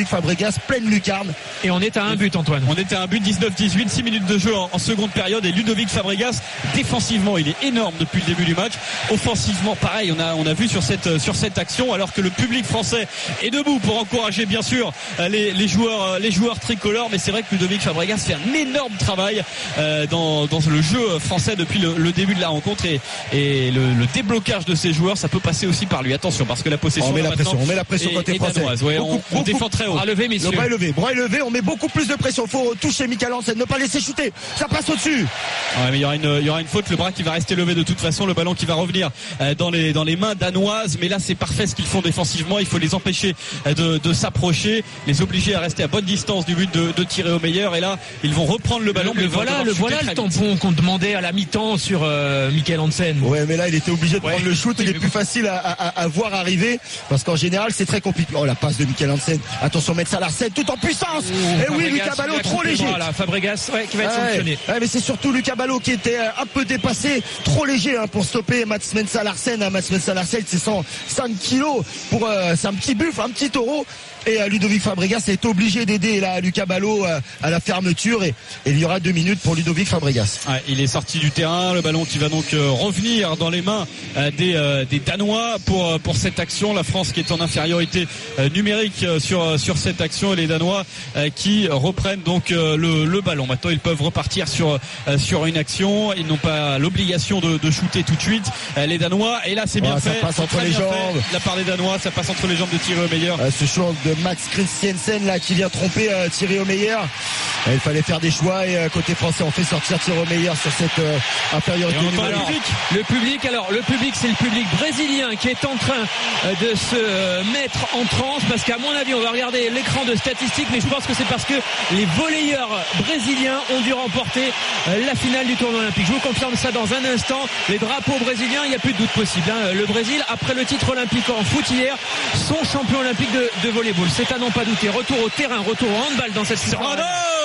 Fabregas, pleine lucarne. Et on est à un but, Antoine. On était à un but, dix-neuf dix-huit, six minutes de jeu en, en seconde période, et Ludovic Fabregas, défensivement, il est énorme depuis le début du match. Offensivement, pareil, on a, on a vu sur cette, sur cette action, alors que le public français est debout pour encourager, bien sûr, les, les joueurs, les joueurs tricolores. Mais c'est vrai que Ludovic Fabregas fait un énorme travail euh, dans, dans le jeu français depuis le, le début de la rencontre, et, et le, le déblocage de ces joueurs, ça peut passer aussi par lui. Attention, parce que la possession, on met là, la pression, on met la pression côté français. Ouais, beaucoup, on, on beaucoup, défend très haut. Bras levé, messieurs. Le bras est levé, bras est levé, on met beaucoup plus de pression. Faut toucher Michael Hansen, ne pas laisser shooter. Ça passe au-dessus. Ouais, mais il y aura une, il y aura une faute, le bras qui va rester levé de toute façon, le ballon qui va revenir euh, dans les, dans les mains danoises. Mais là, c'est parfait ce qu'ils font défensivement. Il faut les empêcher euh, de, de s'approcher, les obliger à rester à bonne distance du but, de, de tirer au meilleur. Et là, ils vont reprendre le ballon. Le, le voilà, le voilà le tampon qu'on demandait à la mi-temps sur euh, Michael Hansen. Ouais, mais là, il était obligé de ouais. prendre le shoot. Il est plus facile à, à, à voir arriver, parce qu'en général, c'est très compliqué. Oh, la passe de Michael Hansen. Attention, Mensah Larsen, tout en puissance. Ouh, et oui, Lucas Ballot, trop léger. Voilà, Fabregas, ouais, qui va être ouais, sanctionné. Ouais, mais c'est surtout Lucas Ballot qui était un peu dépassé, trop léger hein, pour stopper Mats Mensah Larsen. Hein, Mats Mensah Larsen, c'est cent cinq kilos pour, euh, c'est un petit buffle, un petit taureau. Et euh, Ludovic Fabregas est obligé d'aider là Lucas Ballot euh, à la fermeture, et, et il y aura deux minutes pour Ludovic Fabregas. Ouais, il est sorti du terrain, le ballon qui va donc euh, revenir dans les mains euh, des, euh, des Danois pour euh, pour cette action. La France qui est en infériorité euh, numérique euh, sur euh, sur cette action, et les Danois euh, qui reprennent donc euh, le, le ballon. Maintenant, ils peuvent repartir sur euh, sur une action. Ils n'ont pas l'obligation de, de shooter tout de suite. Euh, les Danois, et là c'est bien ouais, fait. Ça passe entre les jambes. Fait. De la part des Danois, ça passe entre les jambes de Thierry Omeyer. Euh, ce choix de Max Christiansen là qui vient tromper euh, Thierry Omeyer. Et il fallait faire des choix, et euh, côté français on fait sortir Thierry Omeyer sur cette euh, infériorité numérique. Le public, le public, alors le public, c'est le public brésilien qui est en train euh, de se euh, mettre en transe, parce qu'à mon avis, on va regarder l'écran de statistiques, mais je pense que c'est parce que les volleyeurs brésiliens ont dû remporter euh, la finale du tournoi olympique. Je vous confirme ça dans un instant. Les drapeaux brésiliens, il n'y a plus de doute possible. Hein. Le Brésil, après le titre olympique en foot hier, sont champions olympiques de, de volleyball. C'est à n'en pas douter. Retour au terrain, retour au handball dans cette Sorado,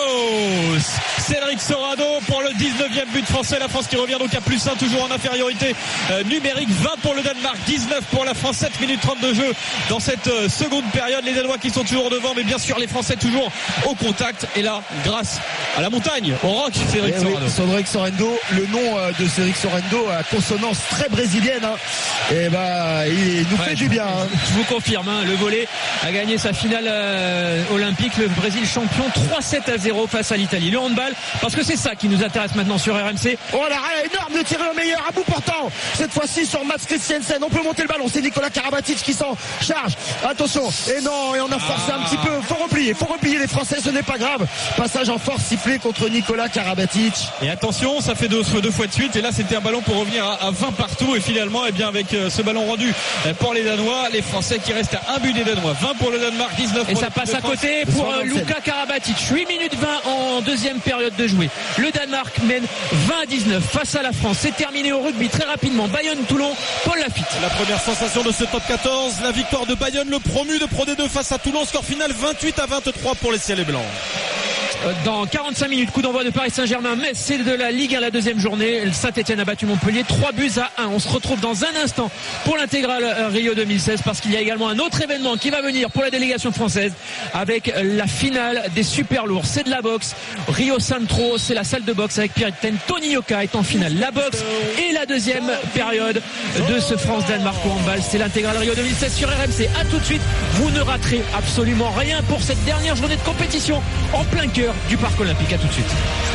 Cédric Sorado pour le dix-neuvième but français. La France qui revient donc à plus un, toujours en infériorité euh, numérique. vingt pour le Danemark, dix-neuf pour la France. sept minutes trente de jeu dans cette euh, seconde période. Les Danois qui sont toujours devant, mais bien sûr les Français toujours au contact. Et là, grâce à la montagne, au rock, Cédric eh Sorado. Oui, Cédric Sorado, le nom euh, de Cédric Sorado à consonance très brésilienne. Hein. Et bah, il nous ouais, fait du bien. Hein. Je vous confirme, hein, le volley a gagné sa finale euh, olympique. Le Brésil champion trois sept à zéro face à l'Italie. Le handball, parce que c'est ça qui nous intéresse maintenant sur R M C. Oh l'arrêt énorme de Thierry Omeyer à bout portant. Cette fois-ci sur Mats Christiansen. On peut monter le ballon. C'est Nicolas Karabatic qui s'en charge. Attention. Et non, et on a forcé ah. un petit peu. Faut replier. Faut replier les Français. Ce n'est pas grave. Passage en force sifflé contre Nicolas Karabatic. Et attention, ça fait deux, deux fois de suite. Et là, c'était un ballon pour revenir à, à vingt partout. Et finalement, eh bien, avec euh, ce ballon rendu euh, pour les Danois, les Français qui restent à un but des Danois. vingt pour le Danemark, dix-neuf pour et ça passe à côté pour euh, Luka Karabatic. huit minutes vingt en deuxième période de jouer. Le Danemark mène vingt à dix-neuf face à la France. C'est terminé au rugby très rapidement. Bayonne-Toulon, Paul Lafitte. La première sensation de ce top quatorze, la victoire de Bayonne, le promu de Pro D deux face à Toulon. Score final vingt-huit à vingt-trois pour les Ciels et Blancs. Dans quarante-cinq minutes, coup d'envoi de Paris Saint-Germain, mais c'est de la Ligue un, la deuxième journée. Saint-Etienne a battu Montpellier trois buts à un. On se retrouve dans un instant pour l'intégrale Rio deux mille seize, parce qu'il y a également un autre événement qui va venir pour la délégation française avec la finale des super lourds. C'est de la boxe. Rio Centro, c'est la salle de boxe avec Pierre Ten. Tony Yoka est en finale. La boxe et la deuxième période de ce France-Danemark au handball. C'est l'intégrale Rio deux mille seize sur R M C. À tout de suite. Vous ne raterez absolument rien pour cette dernière journée de compétition en plein cœur du Parc Olympique. À tout de suite.